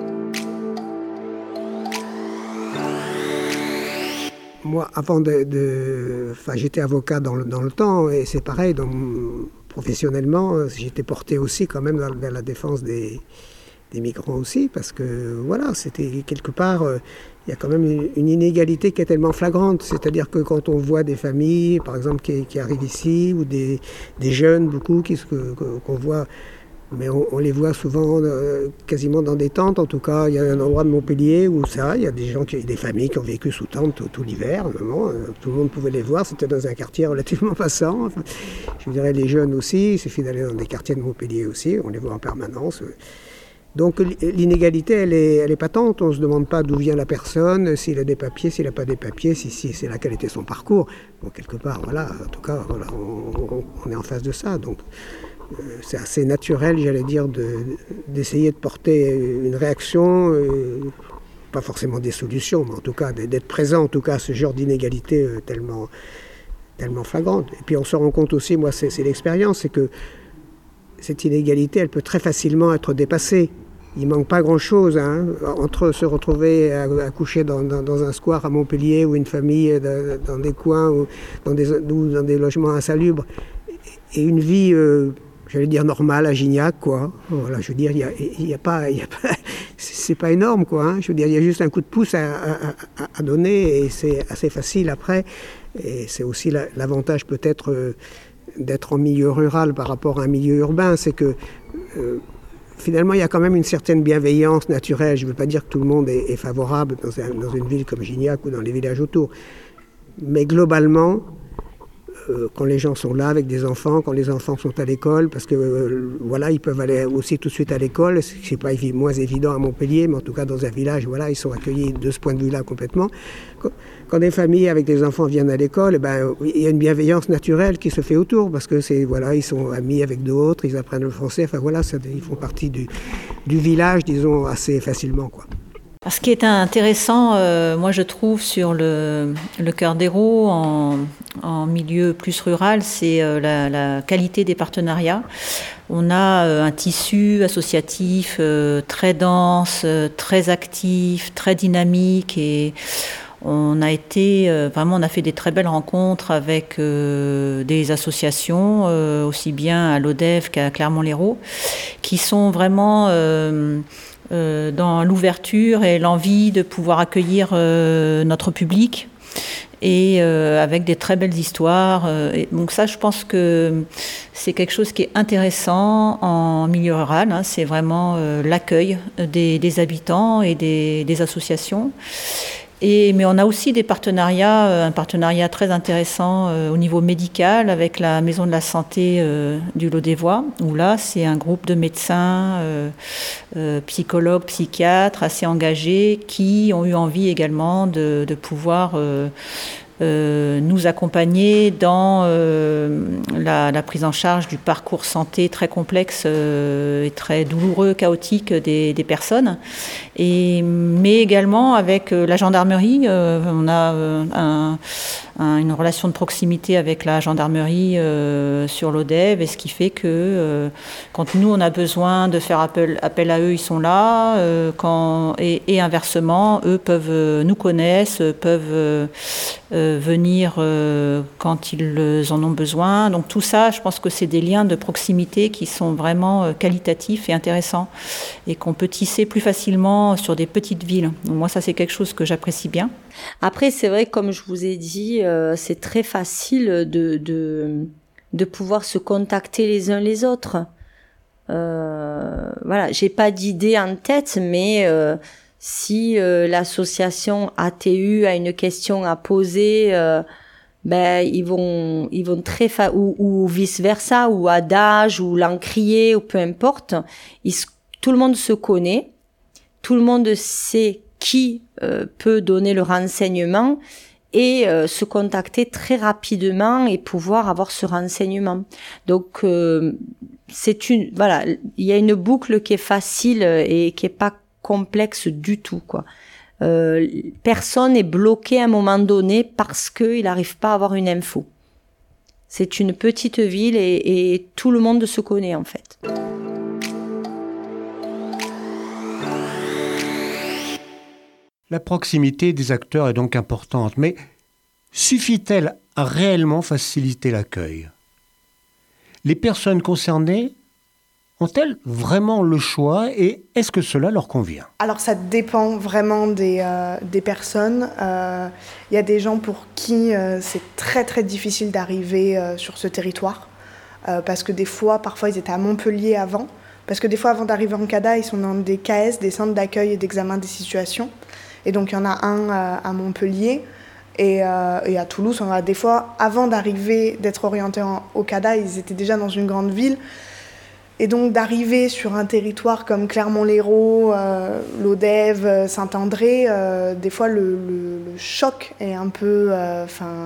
Moi, avant de... de enfin, j'étais avocat dans le, dans le temps, et c'est pareil, donc, professionnellement, j'étais porté aussi quand même vers la défense des, des migrants aussi, parce que voilà, c'était quelque part, euh, il y a quand même une, une inégalité qui est tellement flagrante. C'est-à-dire que quand on voit des familles, par exemple, qui, qui arrivent ici, ou des, des jeunes, beaucoup, qui, que, qu'on voit, mais on, on les voit souvent euh, quasiment dans des tentes. En tout cas, il y a un endroit de Montpellier où ça, il y a des gens, qui, des familles qui ont vécu sous tente tout, tout l'hiver. Vraiment, tout le monde pouvait les voir. C'était dans un quartier relativement passant. Enfin, je dirais les jeunes aussi. Il suffit d'aller dans des quartiers de Montpellier aussi. On les voit en permanence. Donc l'inégalité, elle est, elle est patente. On ne se demande pas d'où vient la personne, s'il a des papiers, s'il n'a pas des papiers, si, si c'est là quel était son parcours. Bon, quelque part, voilà. En tout cas, voilà, on, on, on est en face de ça. Donc, c'est assez naturel, j'allais dire, de, d'essayer de porter une réaction, euh, pas forcément des solutions, mais en tout cas d'être présent en tout cas à ce genre d'inégalité euh, tellement, tellement flagrante. Et puis on se rend compte aussi, moi c'est, c'est l'expérience, c'est que cette inégalité, elle peut très facilement être dépassée. Il ne manque pas grand-chose hein, entre se retrouver à, à coucher dans, dans, dans un square à Montpellier ou une famille dans, dans des coins ou dans des, ou dans des logements insalubres et une vie... Euh, j'allais dire normal à Gignac, quoi. Voilà, je veux dire, il y a, il y a pas, il y a pas, c'est pas énorme, quoi. Hein. Je veux dire, il y a juste un coup de pouce à, à, à donner et c'est assez facile après. Et c'est aussi la, l'avantage peut-être euh, d'être en milieu rural par rapport à un milieu urbain, c'est que euh, finalement, il y a quand même une certaine bienveillance naturelle. Je ne veux pas dire que tout le monde est, est favorable dans, un, dans une ville comme Gignac ou dans les villages autour, mais globalement. Euh, quand les gens sont là avec des enfants, quand les enfants sont à l'école, parce que euh, voilà, ils peuvent aller aussi tout de suite à l'école, ce qui n'est pas évi- moins évident à Montpellier, mais en tout cas dans un village, voilà, ils sont accueillis de ce point de vue-là complètement. Quand, quand des familles avec des enfants viennent à l'école, eh ben, il y a une bienveillance naturelle qui se fait autour, parce que c'est, voilà, ils sont amis avec d'autres, ils apprennent le français, enfin voilà, ça, ils font partie du, du village, disons, assez facilement, quoi. Ce qui est intéressant, euh, moi je trouve, sur le, le Cœur d'Hérault en, en milieu plus rural, c'est euh, la, la qualité des partenariats. On a euh, un tissu associatif euh, très dense, euh, très actif, très dynamique et on a été, euh, vraiment on a fait des très belles rencontres avec euh, des associations, euh, aussi bien à l'Odève qu'à Clermont-Lérault, qui sont vraiment... Euh, Euh, dans l'ouverture et l'envie de pouvoir accueillir euh, notre public et euh, avec des très belles histoires. Euh, et donc ça, je pense que c'est quelque chose qui est intéressant en milieu rural. Hein, c'est vraiment euh, l'accueil des, des habitants et des, des associations. Et, mais on a aussi des partenariats, un partenariat très intéressant euh, au niveau médical avec la Maison de la Santé euh, du Lodévois, où là, c'est un groupe de médecins, euh, euh, psychologues, psychiatres assez engagés qui ont eu envie également de, de pouvoir euh, euh, nous accompagner dans euh, la, la prise en charge du parcours santé très complexe euh, et très douloureux, chaotique des, des personnes. Et, mais également avec la gendarmerie, euh, on a euh, un, un, une relation de proximité avec la gendarmerie euh, sur l'Odève, et ce qui fait que euh, quand nous on a besoin de faire appel, appel à eux, ils sont là, euh, quand, et, et inversement, eux peuvent nous connaissent, peuvent euh, euh, venir euh, quand ils en ont besoin. Donc tout ça, je pense que c'est des liens de proximité qui sont vraiment euh, qualitatifs et intéressants et qu'on peut tisser plus facilement sur des petites villes. Donc moi, ça, c'est quelque chose que j'apprécie bien. Après, c'est vrai, comme je vous ai dit, euh, c'est très facile de, de, de pouvoir se contacter les uns les autres. Euh, voilà, j'ai pas d'idée en tête, mais euh, si euh, l'association A T U a une question à poser, euh, ben ils vont, ils vont très fa- ou, ou vice versa, ou Adage, ou l'Encrier, ou peu importe. Ils, tout le monde se connaît. Tout le monde sait qui euh, peut donner le renseignement et euh, se contacter très rapidement et pouvoir avoir ce renseignement. Donc euh, c'est une voilà, il y a une boucle qui est facile et qui est pas complexe du tout, quoi. Euh, personne est bloqué à un moment donné parce que il n'arrive pas à avoir une info. C'est une petite ville et, et tout le monde se connaît en fait. La proximité des acteurs est donc importante, mais suffit-elle à réellement faciliter l'accueil ? Les personnes concernées ont-elles vraiment le choix et est-ce que cela leur convient ? Alors ça dépend vraiment des, euh, des personnes. Il euh, y a des gens pour qui euh, c'est très très difficile d'arriver euh, sur ce territoire euh, parce que des fois, parfois ils étaient à Montpellier avant. Parce que des fois, avant d'arriver en CADA, ils sont dans des K S, des centres d'accueil et d'examen des situations. Et donc il y en a un euh, à Montpellier. Et, euh, et à Toulouse, on a des fois, avant d'arriver, d'être orientés en, au CADA, ils étaient déjà dans une grande ville. Et donc d'arriver sur un territoire comme Clermont-Lérault, euh, Lodève, Saint-André, euh, des fois le, le, le choc est un peu... Euh,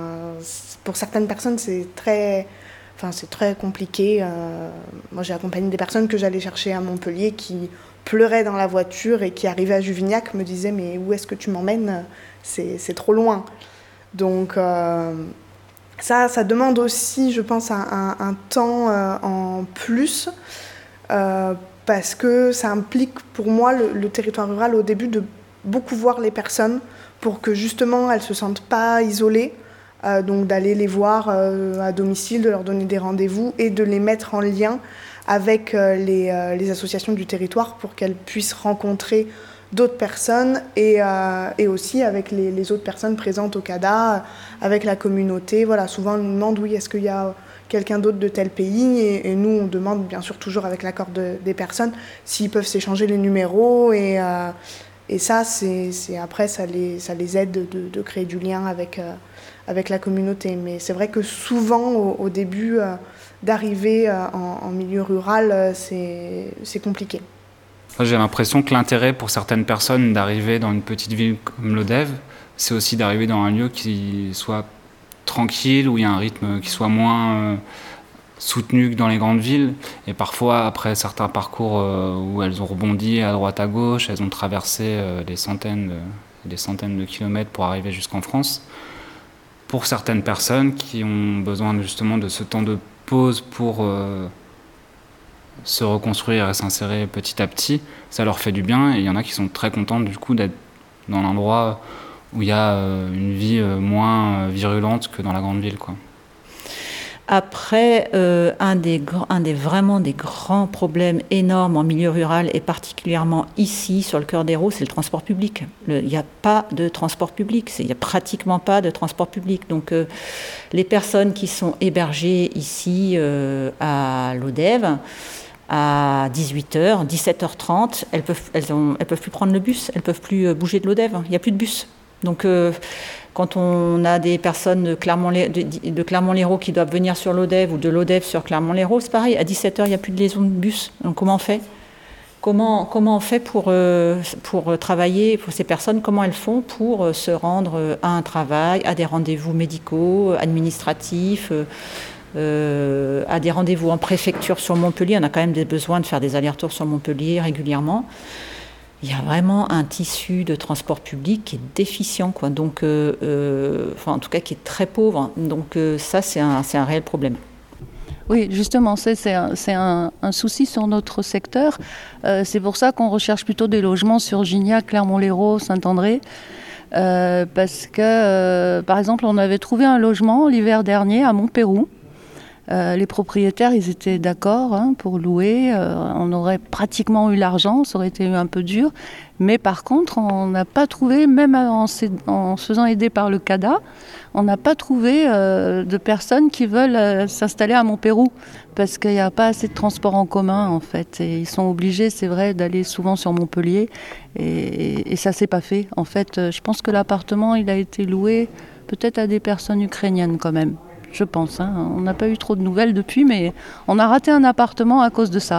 pour certaines personnes, c'est très, c'est très compliqué. Euh, moi, j'ai accompagné des personnes que j'allais chercher à Montpellier qui pleuraient dans la voiture et qui arrivaient à Juvignac me disaient « Mais où est-ce que tu m'emmènes ? C'est, c'est trop loin ». Donc euh, ça, ça demande aussi, je pense, un, un, un temps euh, en plus euh, parce que ça implique pour moi le, le territoire rural au début de beaucoup voir les personnes pour que justement elles ne se sentent pas isolées, euh, donc d'aller les voir euh, à domicile, de leur donner des rendez-vous et de les mettre en lien avec euh, les, euh, les associations du territoire pour qu'elles puissent rencontrer d'autres personnes et, euh, et aussi avec les, les autres personnes présentes au CADA, avec la communauté. Voilà, souvent on nous demande oui, est-ce qu'il y a quelqu'un d'autre de tel pays et, et nous on demande bien sûr toujours avec l'accord de, des personnes s'ils peuvent s'échanger les numéros et, euh, et ça c'est, c'est après ça les, ça les aide de, de créer du lien avec, euh, avec la communauté. Mais c'est vrai que souvent au, au début euh, d'arriver euh, en, en milieu rural euh, c'est, c'est compliqué. J'ai l'impression que l'intérêt pour certaines personnes d'arriver dans une petite ville comme Lodève, c'est aussi d'arriver dans un lieu qui soit tranquille, où il y a un rythme qui soit moins euh, soutenu que dans les grandes villes. Et parfois, après certains parcours euh, où elles ont rebondi à droite à gauche, elles ont traversé euh, des centaines de, des centaines de kilomètres pour arriver jusqu'en France. Pour certaines personnes qui ont besoin justement de ce temps de pause pour... Euh, se reconstruire et s'insérer petit à petit, ça leur fait du bien et il y en a qui sont très contents du coup d'être dans l'endroit où il y a une vie moins virulente que dans la grande ville, quoi. Après, euh, un, des, un des vraiment des grands problèmes énormes en milieu rural et particulièrement ici sur le Cœur d'Hérault, c'est le transport public. Il n'y a pas de transport public, il n'y a pratiquement pas de transport public. Donc euh, les personnes qui sont hébergées ici euh, à Lodève, à dix-huit heures, dix-sept heures trente, elles peuvent, elles ont, elles peuvent plus prendre le bus, elles peuvent plus bouger de Lodève, il n'y a plus de bus. Donc euh, quand on a des personnes de Clermont-Lérault, de, de Clermont-Lérault qui doivent venir sur Lodève ou de Lodève sur Clermont-Lérault, c'est pareil, à dix-sept heures, il n'y a plus de liaison de bus. Donc comment on fait ? Comment, comment on fait pour, euh, pour travailler pour ces personnes ? Comment elles font pour se rendre à un travail, à des rendez-vous médicaux, administratifs, euh, Euh, à des rendez-vous en préfecture sur Montpellier. On a quand même des besoins de faire des allers-retours sur Montpellier régulièrement. Il y a vraiment un tissu de transport public qui est déficient, quoi. Donc, euh, euh, enfin, en tout cas, qui est très pauvre. Donc euh, ça, c'est un, c'est un réel problème. Oui, justement, c'est, c'est, un, c'est un, un souci sur notre secteur. Euh, c'est pour ça qu'on recherche plutôt des logements sur Gignac, Clermont-Lérault, Saint-André. Euh, parce que, euh, par exemple, on avait trouvé un logement l'hiver dernier à Montpérou. Euh, les propriétaires, ils étaient d'accord hein, pour louer. Euh, on aurait pratiquement eu l'argent, ça aurait été un peu dur. Mais par contre, on n'a pas trouvé, même en, en se faisant aider par le CADA, on n'a pas trouvé euh, de personnes qui veulent euh, s'installer à Montpérou parce qu'il n'y a pas assez de transport en commun en fait. Et ils sont obligés, c'est vrai, d'aller souvent sur Montpellier et, et, et ça ne s'est pas fait. En fait, je pense que l'appartement, il a été loué peut-être à des personnes ukrainiennes quand même. Je pense. Hein. On n'a pas eu trop de nouvelles depuis, mais on a raté un appartement à cause de ça.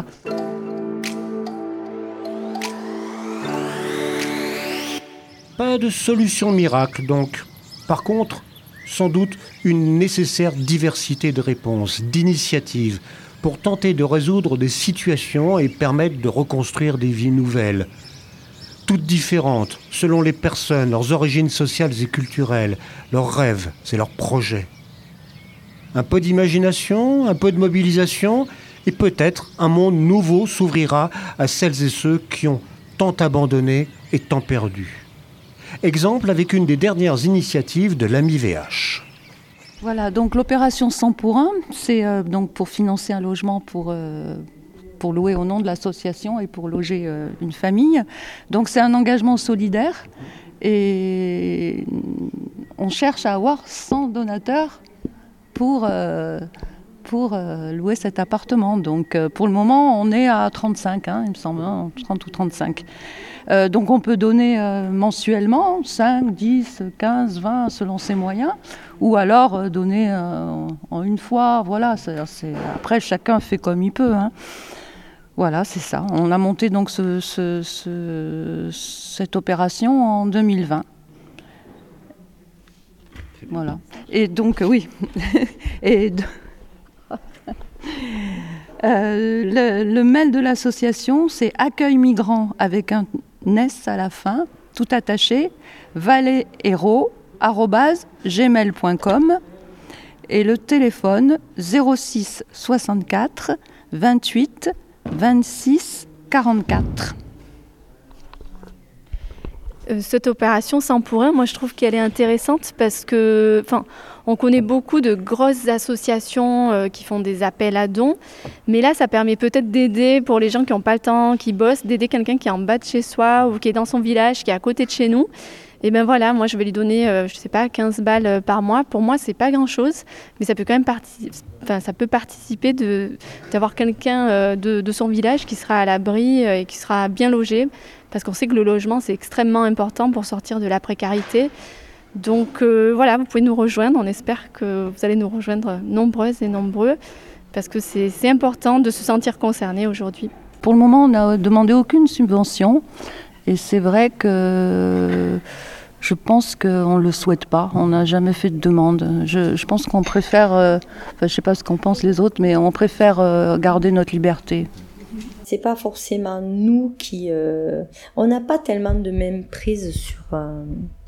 Pas de solution miracle, donc. Par contre, sans doute une nécessaire diversité de réponses, d'initiatives, pour tenter de résoudre des situations et permettre de reconstruire des vies nouvelles. Toutes différentes, selon les personnes, leurs origines sociales et culturelles, leurs rêves et leurs projets. Un peu d'imagination, un peu de mobilisation, et peut-être un monde nouveau s'ouvrira à celles et ceux qui ont tant abandonné et tant perdu. Exemple avec une des dernières initiatives de l'A M I V H. Voilà, donc l'opération cent pour un, c'est euh, donc pour financer un logement pour, euh, pour louer au nom de l'association et pour loger euh, une famille. Donc c'est un engagement solidaire et on cherche à avoir cent donateurs pour, euh, pour euh, louer cet appartement. Donc euh, pour le moment, on est à trente-cinq, hein, il me semble, hein, trente ou trente-cinq. Euh, donc on peut donner euh, mensuellement cinq, dix, quinze, vingt selon ses moyens, ou alors euh, donner euh, en une fois. Voilà, c'est, c'est... Après chacun fait comme il peut. Hein. Voilà, c'est ça. On a monté donc ce, ce, ce, cette opération en deux mille vingt. Voilà. Et donc oui. Et de... euh, le, le mail de l'association, c'est accueil migrant avec un S à la fin, tout attaché, vallehéros arobase gmail point com, et le téléphone zéro six soixante-quatre vingt-huit vingt-six quarante-quatre. Euh, cette opération cent pour un, moi je trouve qu'elle est intéressante parce que, enfin, on connaît beaucoup de grosses associations euh, qui font des appels à dons, mais là ça permet peut-être d'aider pour les gens qui n'ont pas le temps, qui bossent, d'aider quelqu'un qui est en bas de chez soi ou qui est dans son village, qui est à côté de chez nous. Et ben voilà, moi je vais lui donner, euh, je sais pas, quinze balles par mois. Pour moi c'est pas grand-chose, mais ça peut quand même participer, enfin ça peut participer de d'avoir quelqu'un euh, de, de son village qui sera à l'abri euh, et qui sera bien logé. Parce qu'on sait que le logement, c'est extrêmement important pour sortir de la précarité. Donc euh, voilà, vous pouvez nous rejoindre. On espère que vous allez nous rejoindre nombreuses et nombreux, parce que c'est, c'est important de se sentir concerné aujourd'hui. Pour le moment, on n'a demandé aucune subvention. Et c'est vrai que je pense qu'on ne le souhaite pas. On n'a jamais fait de demande. Je, je pense qu'on préfère, euh, enfin, je ne sais pas ce qu'en pensent les autres, mais on préfère euh, garder notre liberté. C'est pas forcément nous qui... Euh, on n'a pas tellement de même prise sur, euh,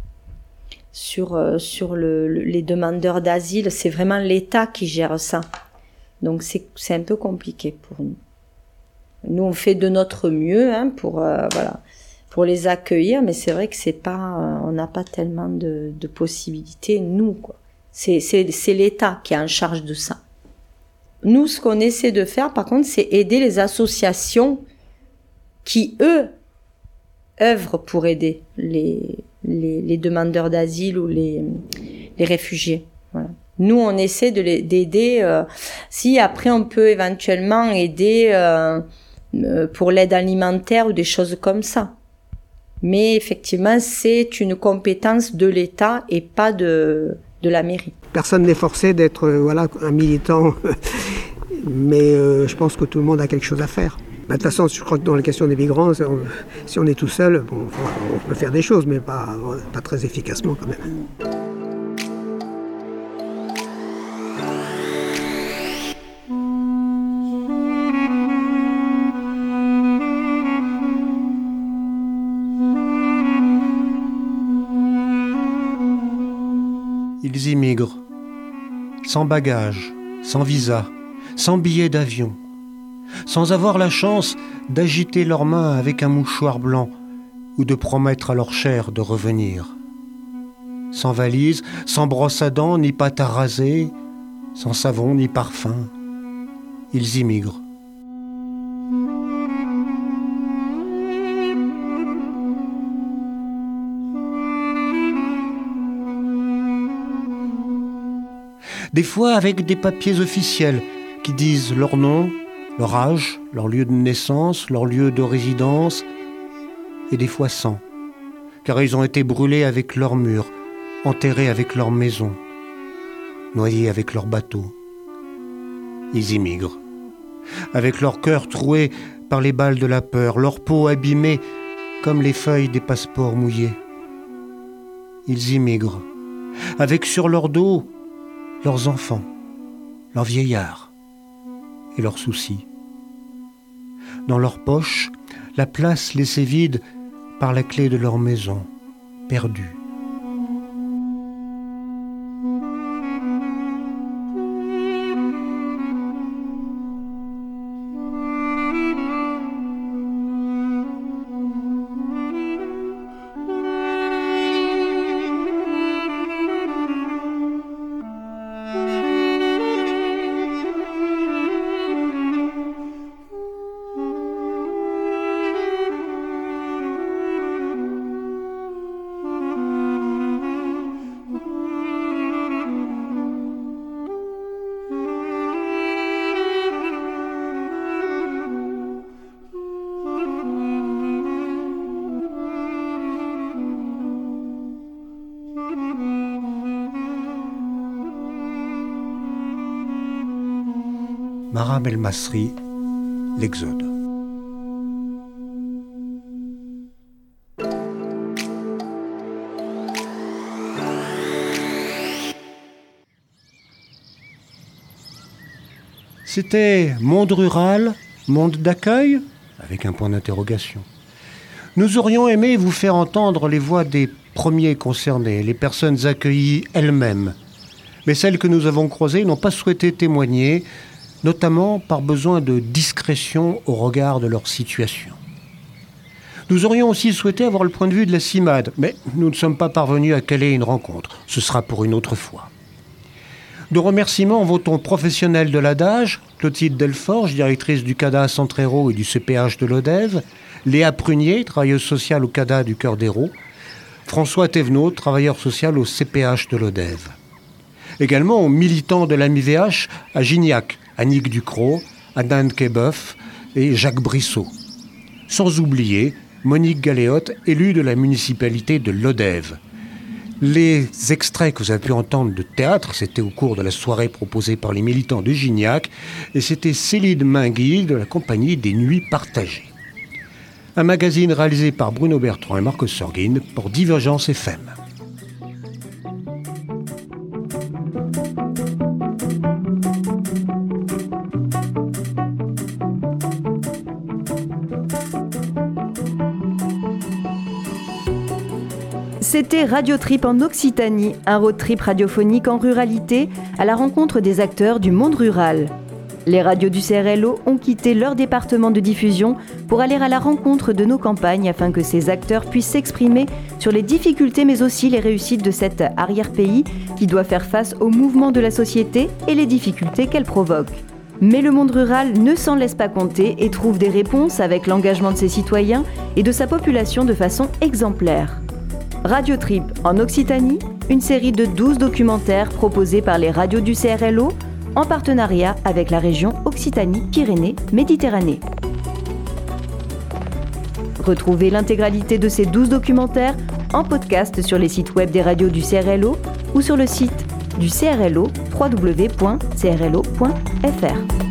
sur, euh, sur le, le, les demandeurs d'asile. C'est vraiment l'État qui gère ça. Donc c'est, c'est un peu compliqué pour nous. Nous, on fait de notre mieux hein, pour, euh, voilà, pour les accueillir, mais c'est vrai que c'est pas, euh, on n'a pas tellement de, de possibilités, nous. Quoi. C'est, c'est, c'est l'État qui est en charge de ça. Nous, ce qu'on essaie de faire, par contre, c'est aider les associations qui, eux, œuvrent pour aider les, les, les demandeurs d'asile ou les, les réfugiés. Voilà. Nous, on essaie de les, d'aider. Euh, si après, on peut éventuellement aider euh, euh, pour l'aide alimentaire ou des choses comme ça. Mais effectivement, c'est une compétence de l'État et pas de... de la mairie. Personne n'est forcé d'être euh, voilà, un militant, mais euh, je pense que tout le monde a quelque chose à faire. De toute façon, je crois que dans la question des migrants, on, si on est tout seul, bon, on peut faire des choses, mais pas, pas très efficacement quand même. Ils immigrent, sans bagages, sans visa, sans billet d'avion, sans avoir la chance d'agiter leurs mains avec un mouchoir blanc ou de promettre à leur chair de revenir. Sans valise, sans brosse à dents, ni pâte à raser, sans savon ni parfum, ils immigrent. Des fois avec des papiers officiels qui disent leur nom, leur âge, leur lieu de naissance, leur lieu de résidence, et des fois sans, car ils ont été brûlés avec leurs murs, enterrés avec leurs maisons, noyés avec leurs bateaux. Ils immigrent, avec leur cœur troué par les balles de la peur, leur peau abîmée comme les feuilles des passeports mouillés. Ils immigrent, avec sur leur dos leurs enfants, leurs vieillards et leurs soucis. Dans leurs poches, la place laissée vide par la clé de leur maison, perdue. Maram El Masri, l'Exode. C'était monde rural, monde d'accueil, avec un point d'interrogation. Nous aurions aimé vous faire entendre les voix des premiers concernés, les personnes accueillies elles-mêmes. Mais celles que nous avons croisées n'ont pas souhaité témoigner, notamment par besoin de discrétion au regard de leur situation. Nous aurions aussi souhaité avoir le point de vue de la CIMAD, mais nous ne sommes pas parvenus à caler une rencontre. Ce sera pour une autre fois. De remerciements vont aux professionnels de l'Adage, Clotilde Delforge, directrice du CADA Centre-Hérault et du C P H de l'Odève, Léa Prunier, travailleuse sociale au CADA du Cœur d'Hérault, François Thévenot, travailleur social au C P H de l'Odève. Également aux militants de l'A M I V H à Gignac, Annick Ducrot, Adnan Keboeuf et Jacques Brissot. Sans oublier Monique Galéotte, élue de la municipalité de l'Odève. Les extraits que vous avez pu entendre de théâtre, c'était au cours de la soirée proposée par les militants de Gignac, et c'était Céline Mingui de la compagnie des Nuits Partagées. Un magazine réalisé par Bruno Bertrand et Marcos Sorguin pour Divergence F M. C'était Radio Trip en Occitanie, un road trip radiophonique en ruralité à la rencontre des acteurs du monde rural. Les radios du C R L O ont quitté leur département de diffusion pour aller à la rencontre de nos campagnes afin que ces acteurs puissent s'exprimer sur les difficultés mais aussi les réussites de cet arrière-pays qui doit faire face aux mouvements de la société et les difficultés qu'elle provoque. Mais le monde rural ne s'en laisse pas compter et trouve des réponses avec l'engagement de ses citoyens et de sa population de façon exemplaire. Radio Trip en Occitanie, une série de douze documentaires proposés par les radios du C R L O en partenariat avec la région Occitanie-Pyrénées-Méditerranée. Retrouvez l'intégralité de ces douze documentaires en podcast sur les sites web des radios du C R L O ou sur le site du C R L O, w w w point c r l o point f r.